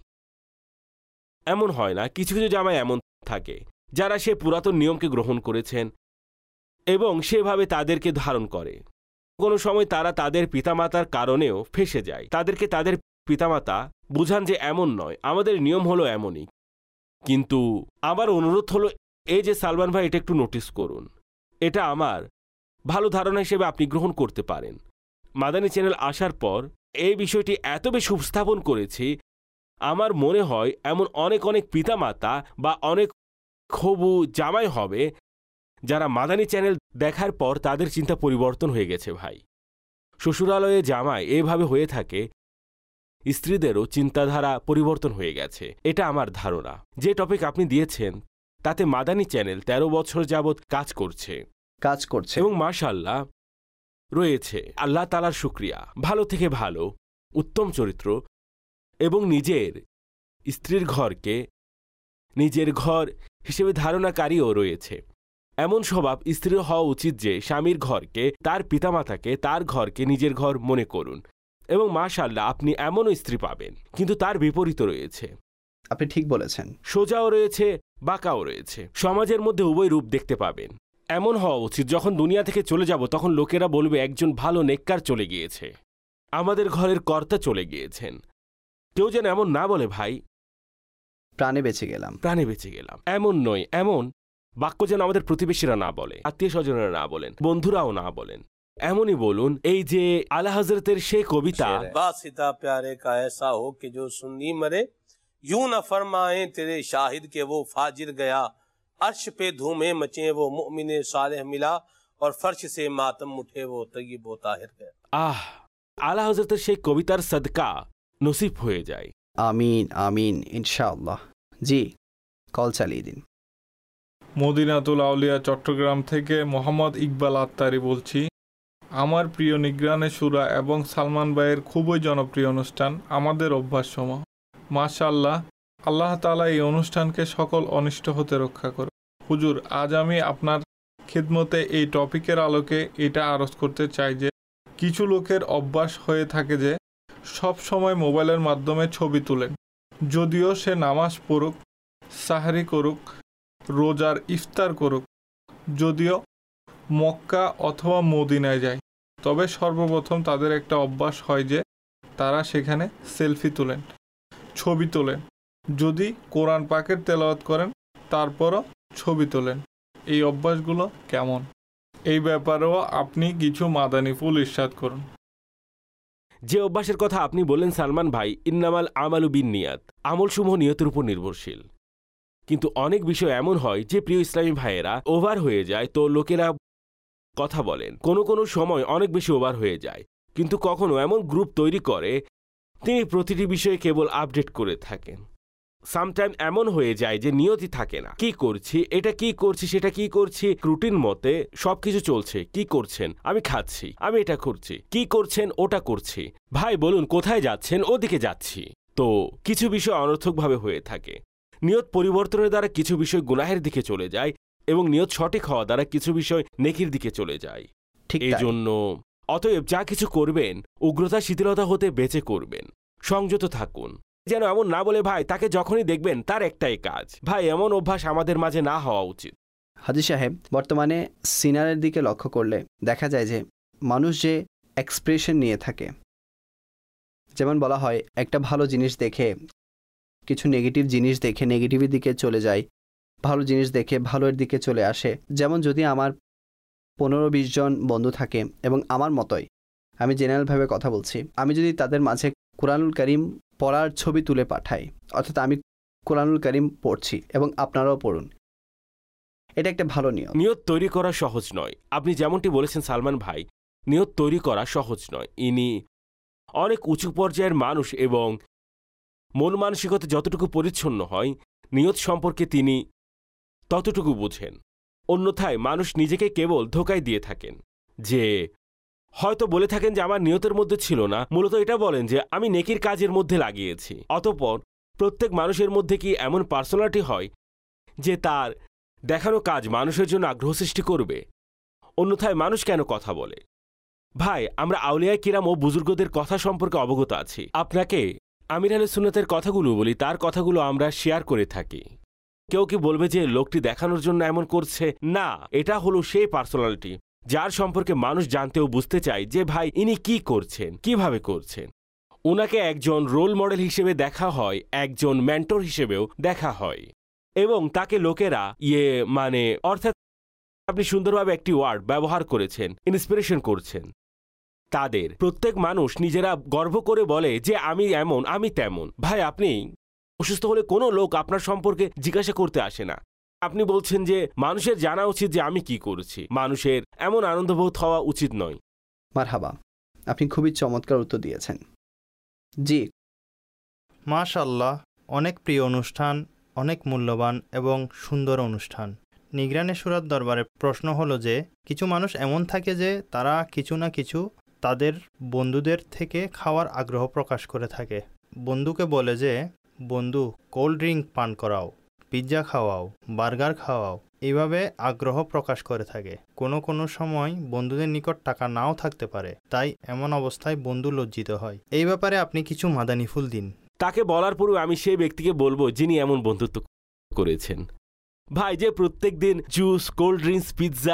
S4: এমন হয় না। কিছু কিছু জামাই এমন থাকে যারা সে পুরাতন নিয়মকে গ্রহণ করেছেন এবং সেভাবে তাদেরকে ধারণ করে। কোনো সময় তারা তাদের পিতামাতার কারণেও ফেঁসে যায়। তাদেরকে তাদের পিতামাতা বুঝান যে এমন নয়, আমাদের নিয়ম হলো এমনই। কিন্তু আমার অনুরোধ হলো এই যে সালমান ভাই, এটা একটু নোটিস করুন, এটা আমার ভালো ধারণা হিসেবে আপনি গ্রহণ করতে পারেন। মাদানী চ্যানেল আসার পর এই বিষয়টি এত বেশি উপস্থাপন করেছি, আমার মনে হয় এমন অনেক পিতামাতা বা অনেক হবু জামাই হবে যারা মাদানী চ্যানেল দেখার পর তাদের চিন্তা পরিবর্তন হয়ে গেছে। ভাই, শ্বশুরালয়ে জামাই এভাবে হয়ে থাকে, স্ত্রীদেরও চিন্তাধারা পরিবর্তন হয়ে গেছে, এটা আমার ধারণা। যে টপিক আপনি দিয়েছেন তাতে মাদানী চ্যানেল 13 বছর যাবৎ কাজ করছে এবং মাশাআল্লাহ রয়েছে। আল্লাহ তাআলার শুকরিয়া, ভালো থেকে ভালো উত্তম চরিত্র এবং নিজের স্ত্রীর ঘরকে নিজের ঘর হিসেবে ধারণাকারীও রয়েছে। এমন স্বভাব স্ত্রীর হওয়া উচিত যে স্বামীর ঘরকে, তার পিতামাতাকে, তার ঘরকে নিজের ঘর মনে করুন এবং মাশাআল্লাহ আপনি এমনও স্ত্রী পাবেন। কিন্তু তার বিপরীত রয়েছে,
S2: আপনি ঠিক বলেছেন,
S4: সোজাও রয়েছে, বাঁকাও রয়েছে। সমাজের মধ্যে উভয় রূপ দেখতে পাবেন। এমন হওয়া উচিত যখন দুনিয়া থেকে চলে যাব তখন লোকেরা বলবে একজন ভালো নেককার চলে গিয়েছে, আমাদের ঘরের কর্তা চলে গিয়েছেন। কেউ যেন এমন না বলে ভাই
S2: প্রাণে বেঁচে গেলাম। এমন নয়, এমন বাক্য যেন আমাদের প্রতিবেশীরা না বলে, আত্মীয় স্বজনেরা না বলেন, বন্ধুরাও না বলেন। এমনই বলুন এই যে আলা হযরতের সেই কবিতা,
S3: বাসিতা প্যারে কা ऐसा हो कि जो सुन्नी मरे यूं न फरमाएं तेरे शाहिद के वो फाजिर गया अर्श पे धूमे मचे वो मुमिने सालेह मिला और फर्श से मातम उठे वो तय्यब व ताहिर गया।
S4: আলা হযরতের সেই কবিতার সদকা নসিব হয়ে যায়।
S2: আমিন আমিন ইনশাআল্লাহ। জি, কল চালিয়ে দিন।
S7: মদিনাতুল আউলিয়া চট্টগ্রাম থেকে মোহাম্মদ ইকবাল আত্তারি বলছি। আমার প্রিয় নিগরানে সুরা এবং সালমান ভাইয়ের খুবই জনপ্রিয় অনুষ্ঠান আমাদের অভ্যাসসমূহ। মাশাআল্লাহ, আল্লাহ তাআলা এই অনুষ্ঠানকে সকল অনিষ্ট হতে রক্ষা করুন। হুজুর, আজ আমি আপনার খিদমতে এই টপিকের আলোকে এটা আরজ করতে চাই যে কিছু লোকের অভ্যাস হয়ে থাকে যে সব সময় মোবাইলের মাধ্যমে ছবি তোলেন। যদিও সে নামাজ পড়ুক, সাহরি করুক, রোজার ইফতার করুক, যদিও মক্কা অথবা মদিনায় যায়, তবে সর্বপ্রথম তাদের একটা অভ্যাস হয় যে তারা সেখানে সেলফি তোলেন, ছবি তোলেন। যদি কোরআন পাকের তেলাওয়াত করেন তারপরও ছবি তোলেন। এই অভ্যাসগুলো কেমন? এই ব্যাপারেও আপনি কিছু মাদানী ফুল ইরশাদ করুন।
S4: যে অভ্যাসের কথা আপনি বললেন সালমান ভাই, ইন্নামাল আমালু বিন্নিয়াত, আমলসমূহ নিয়তের উপর নির্ভরশীল। কিন্তু অনেক বিষয় এমন হয় যে প্রিয় ইসলামী ভাইয়েরা ওভার হয়ে যায়, তো লোকেরা কথা বলেন কোনো কোনো সময় অনেক বেশি ওভার হয়ে যায়, কিন্তু কখনো এমন গ্রুপ তৈরি করে তিনি প্রতিটি বিষয়ে কেবল আপডেট করে থাকেন। সামটাইম এমন হয়ে যায় যে নিয়তি থাকে না, কি করছি, এটা কি করছি, সেটা কি করছি, রুটিন মতে সবকিছু চলছে। কি করছেন? আমি খাচ্ছি, আমি এটা করছি। কি করছেন? ওটা করছি। ভাই বলুন কোথায় যাচ্ছেন? ওদিকে যাচ্ছি। তো কিছু বিষয় অনর্থকভাবে হয়ে থাকে। নিয়ত পরিবর্তনের দ্বারা কিছু বিষয় গুনাহের দিকে চলে যায় এবং নিয়ত সঠিক হওয়া দ্বারা কিছু বিষয় নেকির দিকে চলে যায়। এই জন্য অতএব যা কিছু করবেন উগ্রতা শিথিলতা হতে বেঁচে করবেন, সংযত থাকুন। যেন এমন না বলে ভাই তাকে যখনই দেখবেন তার একটাই কাজ। ভাই এমন অভ্যাস আমাদের মাঝে না হওয়া উচিত।
S2: হাজী সাহেব, বর্তমানে সিনারের দিকে লক্ষ্য করলে দেখা যায় যে মানুষ যে এক্সপ্রেশন নিয়ে থাকে, যেমন বলা হয় একটা ভালো জিনিস দেখে কিছু নেগেটিভ জিনিস দেখে নেগেটিভের দিকে চলে যায়, ভালো জিনিস দেখে ভালোর দিকে চলে আসে। যেমন যদি আমার 15-20 জন বন্ধু থাকে এবং আমার মতোই, আমি জেনারেলভাবে কথা বলছি, আমি যদি তাদের মাঝে কোরআনুল কারীম পড়ার ছবি তুলে পাঠাই, অর্থাৎ আমি কোরআনুল কারীম পড়ছি এবং আপনারাও পড়ুন, এটা একটা ভালো নিয়ম।
S4: নিয়ত তৈরি করা সহজ নয়। আপনি যেমনটি বলেছেন সালমান ভাই, নিয়ত তৈরি করা সহজ নয়। ইনি অনেক উঁচু পর্যায়ের মানুষ এবং মন মানসিকতা যতটুকু পরিচ্ছন্ন হয় নিয়ত সম্পর্কে তিনি ততটুকু বোঝেন। অন্যথায় মানুষ নিজেকে কেবল ধোঁকায় দিয়ে থাকেন, যে হয়তো বলে থাকেন যে আমার নিয়তের মধ্যে ছিল না, মূলত এটা বলেন যে আমি নেকির কাজের মধ্যে লাগিয়েছি। অতঃপর প্রত্যেক মানুষের মধ্যে কি এমন পার্সোনালিটি হয় যে তার দেখানো কাজ মানুষের জন্য আগ্রহ সৃষ্টি করবে? অন্যথায় মানুষ কেন কথা বলে? ভাই, আমরা আউলিয়া কিরাম ও বুজুর্গদের কথা সম্পর্কে অবগত আছি। আপনাকে আমির আহলে সুন্নাতের কথাগুলো বলি, তার কথাগুলো আমরা শেয়ার করে থাকি। কেউ কি বলবে যে লোকটি দেখানোর জন্য এমন করছে? না, এটা হলো সেই পার্সোনালিটি যার সম্পর্কে মানুষ জানতে ও বুঝতে চায় যে ভাই ইনি কি করছেন, কিভাবে করছেন। ওনাকে একজন রোল মডেল হিসেবে দেখা হয়, একজন মেন্টর হিসেবেও দেখা হয়, এবং তাকে লোকেরা অর্থাৎ আপনি সুন্দরভাবে একটি ওয়ার্ড ব্যবহার করেছেন, ইন্সপিরেশন করছেন। তাদের প্রত্যেক মানুষ নিজেরা গর্ব করে বলে যে আমি এমন, আমি তেমন। ভাই, আপনি অসুস্থ হলে কোনো লোক আপনার সম্পর্কে জিজ্ঞাসা করতে আসে না। আপনি বলছেন যে মানুষের জানা উচিত যে আমি কি করছি, মানুষের এমন আনন্দবোধ হওয়া উচিত নয়।
S2: মারহাবা, আপনি খুবই চমৎকার উত্তর দিয়েছেন। জি
S6: মাশাআল্লাহ, অনেক প্রিয় অনুষ্ঠান, অনেক মূল্যবান এবং সুন্দর অনুষ্ঠান। নিগরানে সুরার দরবারে প্রশ্ন হলো যে কিছু মানুষ এমন থাকে যে তারা কিছু না কিছু তাদের বন্ধুদের থেকে খাওয়ার আগ্রহ প্রকাশ করে থাকে। বন্ধুকে বলে যে বন্ধু কোল্ড ড্রিঙ্ক পান করাও, পিৎজা খাওয়াও, বার্গার খাওয়াও, এইভাবে আগ্রহ প্রকাশ করে থাকে। কোনো সময় বন্ধুদের নিকট টাকা নাও থাকতে পারে, তাই এমন অবস্থায় বন্ধু লজ্জিত হয়। এই ব্যাপারে আপনি কিছু মাদানী ফুল দিন।
S4: তাকে বলার পরেও আমি সেই ব্যক্তিকে বলবো যিনি এমন বন্ধুত্ব করেছেন। ভাই, যে প্রত্যেক দিন juice, cold drinks, pizza,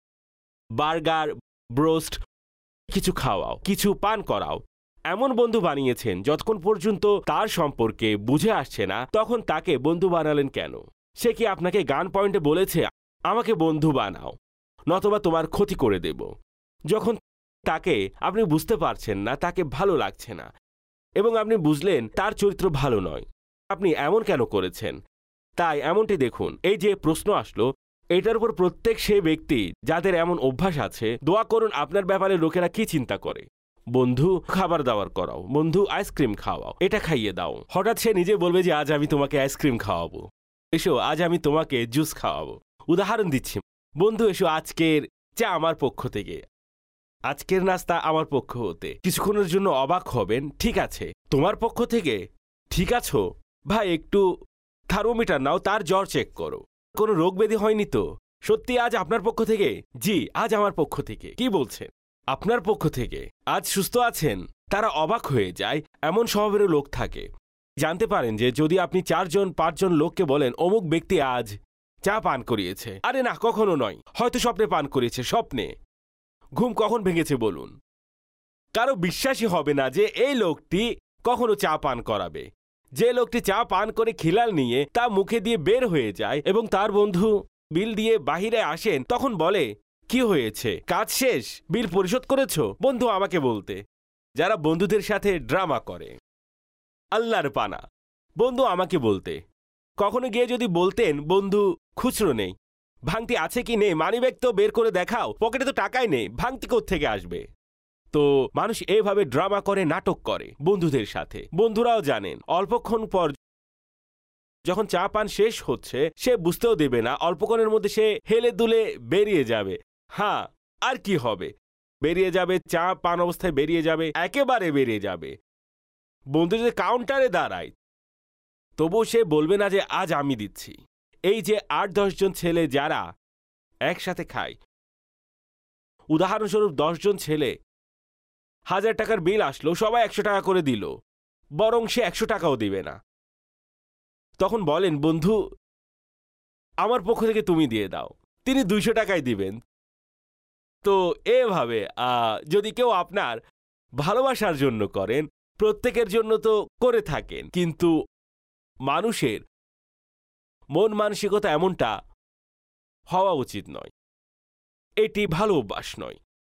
S4: burger, broast কিছু খাওয়াও, কিছু পান করাও, এমন বন্ধু বানিয়েছেন যতক্ষণ পর্যন্ত তার সম্পর্কে বুঝে আসছে না তখন তাকে বন্ধু বানালেন কেন? সে কি আপনাকে গান পয়েন্টে বলেছে আমাকে বন্ধু বানাও, নতবা তোমার ক্ষতি করে দেব? যখন তাকে আপনি বুঝতে পারছেন না, তাকে ভালো লাগছে না এবং আপনি বুঝলেন তার চরিত্র ভালো নয়, আপনি এমন কেন করেছেন? তাই এমনটি দেখুন, এই যে প্রশ্ন আসলো এটার উপর প্রত্যেক সে ব্যক্তি যাদের এমন অভ্যাস আছে দোয়া করুন আপনার ব্যাপারে লোকেরা কি চিন্তা করে। বন্ধু খাবার দাবার করাও, বন্ধু আইসক্রিম খাওয়াও, এটা খাইয়ে দাও। হঠাৎ সে নিজে বলবে যে আজ আমি তোমাকে আইসক্রিম খাওয়াবো, এসো আজ আমি তোমাকে জুস খাওয়াবো। উদাহরণ দিচ্ছি, বন্ধু এসো আজকের চা আমার পক্ষ থেকে, আজকের নাস্তা আমার পক্ষ হতে। কিছুক্ষণের জন্য অবাক হবেন, ঠিক আছে তোমার পক্ষ থেকে? ঠিক আছো ভাই, একটু থার্মোমিটার নাও, তার জ্বর চেক করো, কোনো রোগ ব্যাধি হয়নি তো? সত্যি আজ আপনার পক্ষ থেকে? জি আজ আমার পক্ষ থেকে। কি বলছেন? আপনার পক্ষ থেকে আজ সুস্থ আছেন? তারা অবাক হয়ে যায়। এমন স্বভাবেরও লোক থাকে। জানতে পারেন যে যদি আপনি 4-5 জন লোককে বলেন অমুক ব্যক্তি আজ চা পান করিয়েছে, আরে না কখনো নয়, হয়তো স্বপ্নে পান করিয়েছে, স্বপ্নে। ঘুম কখন ভেঙেছে বলুন? কারো বিশ্বাসই হবে না যে এই লোকটি কখনো চা পান করাবে। যে লোকটি চা পান করে খিলাল নিয়ে তা মুখে দিয়ে বের হয়ে যায় এবং তার বন্ধু বিল দিয়ে বাহিরে আসেন, তখন বলে কি হয়েছে, কাজ শেষ, বিল পরিশোধ করেছো? বন্ধু আমাকে বলতে। যারা বন্ধুদের সাথে ড্রামা করে, আল্লাহর পানা, বন্ধু আমাকে বলতে। কখনো গিয়ে যদি বলতেন বন্ধু খুচরো নেই, ভাঙতি আছে কি নেই, মানিব্যাগ তো বের করে দেখাও, পকেটে তো টাকাই নেই, ভাঙতি কোত্থেকে আসবে? তো মানুষ এইভাবে ড্রামা করে, নাটক করে বন্ধুদের সাথে। বন্ধুরাও জানেন অল্পক্ষণ পর যখন চা পান শেষ হচ্ছে সে বুঝতেও দেবে না, অল্পক্ষণের মধ্যে সে হেলে দুলে বেরিয়ে যাবে। হ্যাঁ, আর কি হবে, বেরিয়ে যাবে, চা পান অবস্থায় বেরিয়ে যাবে, একেবারে বেরিয়ে যাবে। বন্ধু যদি কাউন্টারে দাঁড়ায় তবুও সে বলবে না যে আজ আমি দিচ্ছি। এই যে 8-10 জন ছেলে যারা একসাথে খায়, উদাহরণস্বরূপ 10 জন ছেলে 1000 টাকার বিল আসলো, সবাই 100 টাকা করে দিল, বরং সে 100 টাকাও দিবে না। তখন বলেন বন্ধু আমার পক্ষ থেকে তুমি দিয়ে দাও, তিনি 200 টাকায় দিবেন। তো এভাবে যদি কেউ আপনার ভালোবাসার জন্য করেন, প্রত্যেকের জন্য তো করে থাকেন, কিন্তু মানুষের মন মানসিকতা এমনটা হওয়া উচিত নয়। এটি ভালো অভ্যাস নয়,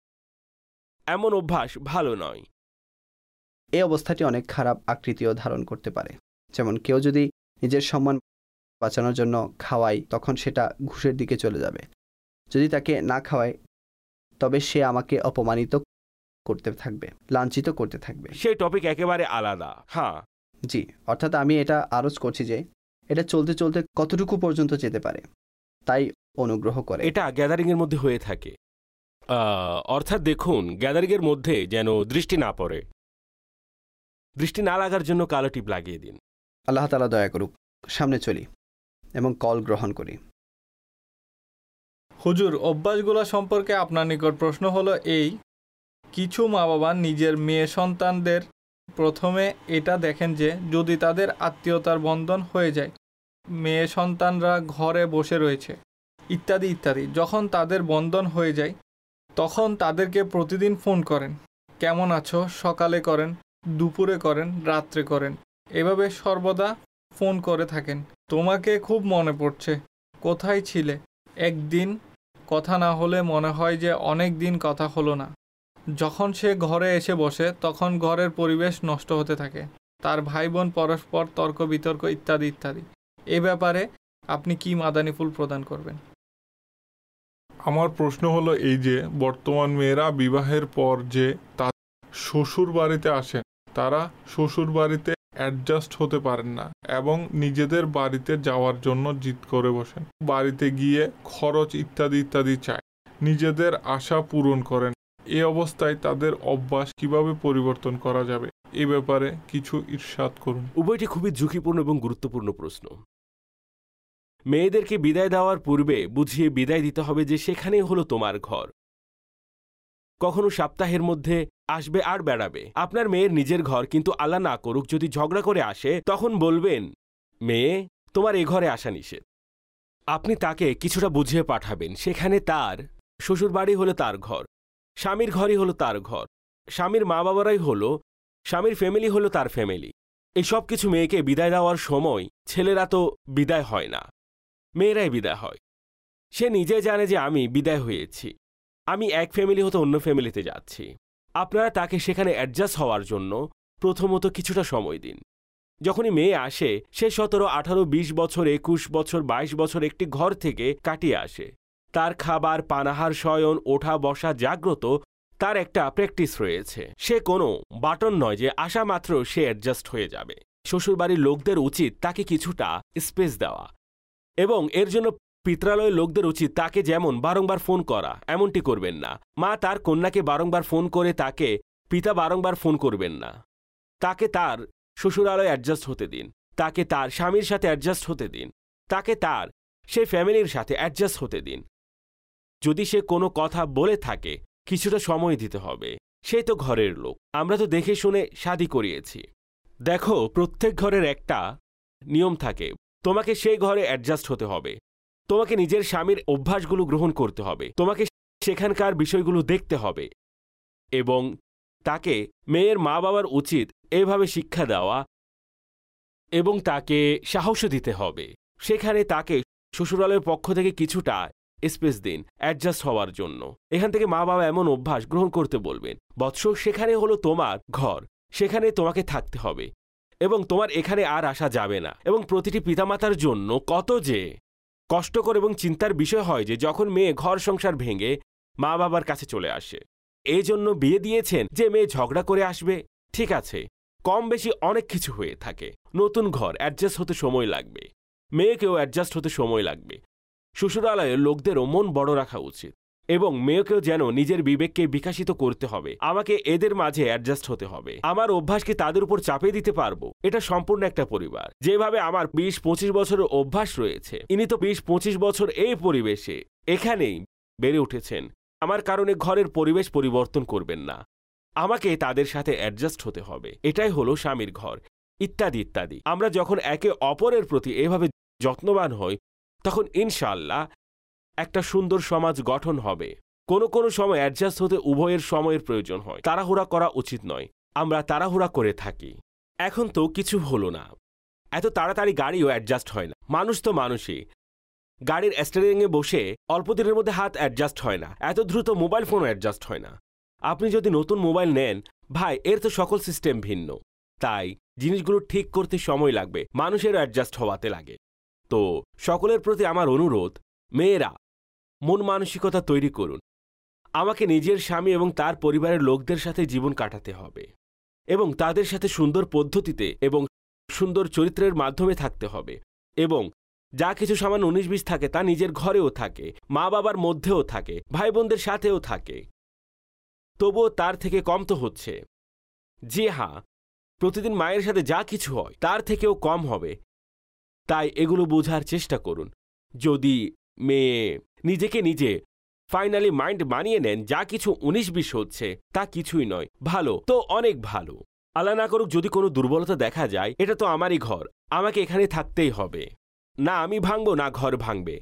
S4: এমন অভ্যাস ভালো নয়।
S2: এই অবস্থাটি অনেক খারাপ আকৃতিও ধারণ করতে পারে। যেমন কেউ যদি নিজের সম্মান বাঁচানোর জন্য খাওয়ায়, তখন সেটা ঘুষের দিকে চলে যাবে। যদি তাকে না খাওয়ায় তবে সে আমাকে অপমানিত করতে থাকবে, লাঞ্ছিত করতে থাকবে।
S4: সেই টপিক একেবারে আলাদা। হ্যাঁ
S2: জি, অর্থাৎ আমি এটা আরজ করছি যে এটা চলতে চলতে কতটুকু পর্যন্ত যেতে পারে, তাই অনুগ্রহ করে।
S4: এটা গ্যাদারিংয়ের মধ্যে হয়ে থাকে। অর্থাৎ দেখুন, গ্যাদারিংয়ের মধ্যে যেন দৃষ্টি না পড়ে, দৃষ্টি না লাগার জন্য কালো টিপ লাগিয়ে দিন।
S2: আল্লাহ তাআলা দয়া করুক। সামনে চলি এবং কল গ্রহণ করি।
S7: হুজুর, অভ্যাসগুলো সম্পর্কে আপনার নিকট প্রশ্ন হলো এই: কিছু মা বাবা নিজের মেয়ে সন্তানদের প্রথমে এটা দেখেন যে যদি তাদের আত্মীয়তার বন্ধন হয়ে যায়, মেয়ে সন্তানরা ঘরে বসে রয়েছে ইত্যাদি ইত্যাদি, যখন তাদের বন্ধন হয়ে যায় তখন তাদেরকে প্রতিদিন ফোন করেন, কেমন আছো, সকালে করেন, দুপুরে করেন, রাত্রে করেন, এভাবে সর্বদা ফোন করে থাকেন। তোমাকে খুব মনে পড়ছে, কোথায় ছিলে? একদিন কথা না হলে মনে হয় যে অনেক দিন কথা হলো না। যখন সে ঘরে এসে বসে তখন ঘরের পরিবেশ নষ্ট হতে থাকে, তার ভাই বোন পরস্পর তর্ক বিতর্ক ইত্যাদি ইত্যাদি। এ ব্যাপারে আপনি কি মাদানিফুল প্রদান করবেন? আমার প্রশ্ন হলো এই যে বর্তমান মেয়েরা বিবাহের পর যে তার শ্বশুর বাড়িতে আসেন, তারা শ্বশুর বাড়িতে অ্যাডজাস্ট হতে পারেন না এবং নিজেদের বাড়িতে যাওয়ার জন্য জিদ করে বসেন, বাড়িতে গিয়ে খরচ ইত্যাদি ইত্যাদি চায়, নিজেদের আশা পূরণ করেন। এই অবস্থায় তাদের অভ্যাস কিভাবে পরিবর্তন করা যাবে, এ ব্যাপারে কিছু ইরশাদ করুন।
S4: উভয়টি খুবই ঝুঁকিপূর্ণ এবং গুরুত্বপূর্ণ প্রশ্ন। মেয়েদেরকে বিদায় দেওয়ার পূর্বে বুঝিয়ে বিদায় দিতে হবে যে সেখানেই হলো তোমার ঘর। কখনো সপ্তাহের মধ্যে আসবে আর বেড়াবে, আপনার মেয়ের নিজের ঘর, কিন্তু আল্লাহ না করুক যদি ঝগড়া করে আসে তখন বলবেন মেয়ে তোমার এ ঘরে আসা নিষেধ। আপনি তাকে কিছুটা বুঝিয়ে পাঠাবেন, সেখানে তার শ্বশুর বাড়ি হলো তার ঘর, স্বামীর ঘরই হলো তার ঘর, স্বামীর মা বাবারাই হলো, স্বামীর ফ্যামিলি হলো তার ফ্যামিলি। এই সব কিছু মেয়েকে বিদায় দেওয়ার সময় ছেলেরা তো বিদায় হয় না, মেয়েরাই বিদায় হয়। সে নিজে জানে যে আমি বিদায় হয়েছি, আমি এক ফ্যামিলি হতে অন্য ফ্যামিলিতে যাচ্ছি। আপনারা তাকে সেখানে অ্যাডজাস্ট হওয়ার জন্য প্রথমত কিছুটা সময় দিন। যখনই মেয়ে আসে সে 17, 18, 20 বছর, 21 বছর, 22 বছর একটি ঘর থেকে কাটিয়ে আসে। তার খাবার, পানাহার, শয়ন, ওঠা বসা, জাগ্রত তার একটা প্র্যাকটিস রয়েছে। সে কোনো বাটন নয় যে আসা মাত্র সে অ্যাডজাস্ট হয়ে যাবে। শ্বশুরবাড়ির লোকদের উচিত তাকে কিছুটা স্পেস দেওয়া এবং এর জন্য পিত্রালয়ের লোকদের উচিত তাকে যেমন বারংবার ফোন করা, এমনটি করবেন না। মা তার কন্যাকে বারংবার ফোন করে তাকে পিতা বারংবার ফোন করবেন না। তাকে তার শ্বশুরালয়ে অ্যাডজাস্ট হতে দিন, তাকে তার স্বামীর সাথে অ্যাডজাস্ট হতে দিন, তাকে তার সেই ফ্যামিলির সাথে অ্যাডজাস্ট হতে দিন। যদি সে কোনো কথা বলে থাকে কিছুটা সময় দিতে হবে, সেই তো ঘরের লোক, আমরা তো দেখে শুনে শাদী করিয়েছি। দেখো, প্রত্যেক ঘরের একটা নিয়ম থাকে, তোমাকে সেই ঘরে অ্যাডজাস্ট হতে হবে, তোমাকে নিজের স্বামীর অভ্যাসগুলো গ্রহণ করতে হবে, তোমাকে সেখানকার বিষয়গুলো দেখতে হবে এবং তাকে মেয়ের মা বাবার উচিত এভাবে শিক্ষা দেওয়া এবং তাকে সাহস দিতে হবে। সেখানে তাকে শ্বশুরালয়ের পক্ষ থেকে কিছুটা স্পেস দিন অ্যাডজাস্ট হওয়ার জন্য। এখান থেকে মা বাবা এমন অভ্যাস গ্রহণ করতে বলবেন, বৎস সেখানে হলো তোমার ঘর, সেখানে তোমাকে থাকতে হবে এবং তোমার এখানে আর আসা যাবে না। এবং প্রতিটি পিতামাতার জন্য কত যে কষ্টকর এবং চিন্তার বিষয় হয় যে যখন মেয়ে ঘর সংসার ভেঙে মা বাবার কাছে চলে আসে। এই জন্য বিয়ে দিয়েছেন যে মেয়ে ঝগড়া করে আসবে, ঠিক আছে, কম বেশি অনেক কিছু হয়ে থাকে। নতুন ঘর অ্যাডজাস্ট হতে সময় লাগবে, মেয়েকেও অ্যাডজাস্ট হতে সময় লাগবে। শ্বশুরালয়ের লোকদেরও মন বড় রাখা উচিত এবং মেয়েকেও যেন নিজের বিবেককে বিকশিত করতে হবে। আমাকে এদের মাঝে অ্যাডজাস্ট হতে হবে, আমার অভ্যাসকে তাদের উপর চাপিয়ে দিতে পারবো। এটা সম্পূর্ণ একটা পরিবার। যেভাবে আমার 20-25 বছরের অভ্যাস রয়েছে, ইনি তো 20-25 বছর এই পরিবেশে এখানেই বেড়ে উঠেছেন, আমার কারণে ঘরের পরিবেশ পরিবর্তন করবেন না। আমাকে তাদের সাথে অ্যাডজাস্ট হতে হবে। এটাই হলো স্বামীর ঘর, ইত্যাদি ইত্যাদি। আমরা যখন একে অপরের প্রতি এভাবে যত্নবান হই তখন ইনশাআল্লাহ একটা সুন্দর সমাজ গঠন হবে। কোনো কোনো সময় অ্যাডজাস্ট হতে উভয়ের সময়ের প্রয়োজন হয়, তাড়াহুড়া করা উচিত নয়। আমরা তাড়াহুড়া করে থাকি। এখন তো কিছু হলো না, এত তাড়াতাড়ি গাড়িও অ্যাডজাস্ট হয় না। মানুষ তো মানুষই, গাড়ির স্টিয়ারিংয়ে বসে অল্প দিনের মধ্যে হাত অ্যাডজাস্ট হয় না, এত দ্রুত মোবাইল ফোনও অ্যাডজাস্ট হয় না। আপনি যদি নতুন মোবাইল নেন, ভাই, এর তো সকল সিস্টেম ভিন্ন, তাই জিনিসগুলো ঠিক করতে সময় লাগবে, মানুষেরও অ্যাডজাস্ট হওয়াতে লাগে। তো সকলের প্রতি আমার অনুরোধ, মেয়েরা মন মানসিকতা তৈরি করুন। আমাকে নিজের স্বামী এবং তার পরিবারের লোকদের সাথে জীবন কাটাতে হবে এবং তাদের সাথে সুন্দর পদ্ধতিতে এবং সুন্দর চরিত্রের মাধ্যমে থাকতে হবে এবং যা কিছু সামান্য 19-20 থাকে তা নিজের ঘরেও থাকে, মা বাবার মধ্যেও থাকে, ভাই বোনদের সাথেও থাকে, তবুও তার থেকে কম তো হচ্ছে। জি হ্যাঁ, প্রতিদিন মায়ের সাথে যা কিছু হয় তার থেকেও কম হবে। তাই এগুলো বোঝার চেষ্টা করুন। যদি মেয়ে নিজেকে নিজে ফাইনালি মাইন্ড বানিয়ে নেন যা কিছু 19-20 হচ্ছে তা কিছুই নয়, ভালো তো অনেক ভালো। আল্লাহ না করুক যদি কোনো দুর্বলতা দেখা যায়, এটা তো আমারই ঘর, আমাকে এখানে থাকতেই হবে, না আমি ভাঙবো না ঘর ভাঙবে।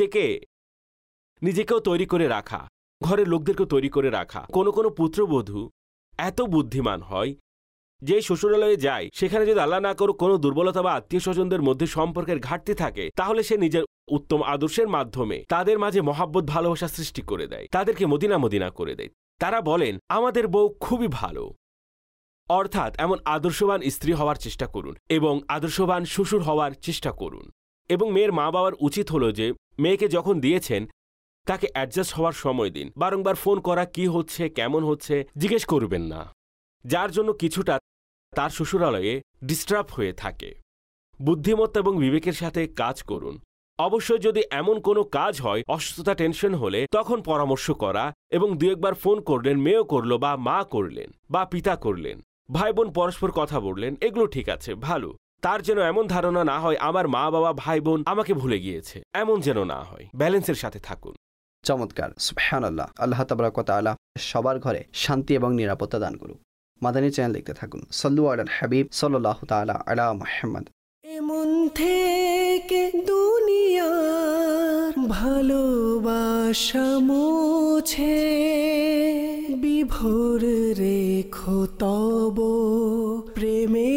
S4: নিজেকেও তৈরি করে রাখা, ঘরের লোকদেরকেও তৈরি করে রাখা। কোনো কোনো পুত্রবধূ এত বুদ্ধিমান হয় যে শ্বশুরালয়ে যায়, সেখানে যদি আল্লাহ না করুক কোনো দুর্বলতা বা আত্মীয় স্বজনদের মধ্যে সম্পর্কের ঘাটতি থাকে, তাহলে সে নিজের উত্তম আদর্শের মাধ্যমে তাদের মাঝে মহাব্বত ভালোবাসা সৃষ্টি করে দেয়, তাদেরকে মদিনা মদিনা করে দেয়। তারা বলেন আমাদের বউ খুবই ভালো। অর্থাৎ এমন আদর্শবান স্ত্রী হওয়ার চেষ্টা করুন এবং আদর্শবান শ্বশুর হওয়ার চেষ্টা করুন। এবং মেয়ের মা বাবার উচিত হলো যে মেয়েকে যখন দিয়েছেন তাকে অ্যাডজাস্ট হওয়ার সময় দিন। বারংবার ফোন করা কি হচ্ছে কেমন হচ্ছে জিজ্ঞেস করবেন না, যার জন্য কিছুটা তার শ্বশুরালয়ে ডিস্টার্ব হয়ে থাকে। বুদ্ধিমত্তা এবং বিবেকের সাথে কাজ করুন। অবশ্যই যদি এমন কোনো কাজ হয়, অসুস্থতা টেনশন হলে, তখন পরামর্শ করা এবং 2-1বার ফোন করলেন, মেয়েও করলো বা মা করলেন বা পিতা করলেন, ভাই বোন পরস্পর কথা বললেন, এগুলো ঠিক আছে, ভালো। তার যেন এমন ধারণা না হয় আমার মা বাবা ভাই বোন আমাকে ভুলে গিয়েছে, এমন যেন না হয়। ব্যালেন্সের সাথে থাকুন।
S2: চমৎকার, সুবহানাল্লাহ। আল্লাহ তাবারাক ওয়া তাআলা সবার ঘরে শান্তি এবং নিরাপত্তা দান করুক। মাদানী চ্যানেল দেখতে থাকুন। সাল্লু আলাল হাবিব সাল্লাল্লাহু তাআলা আলা মুহাম্মদ।
S1: এমন থেকে দুনিয়ার ভালোবাসা মুছে বিভোর রেখো তব প্রেমে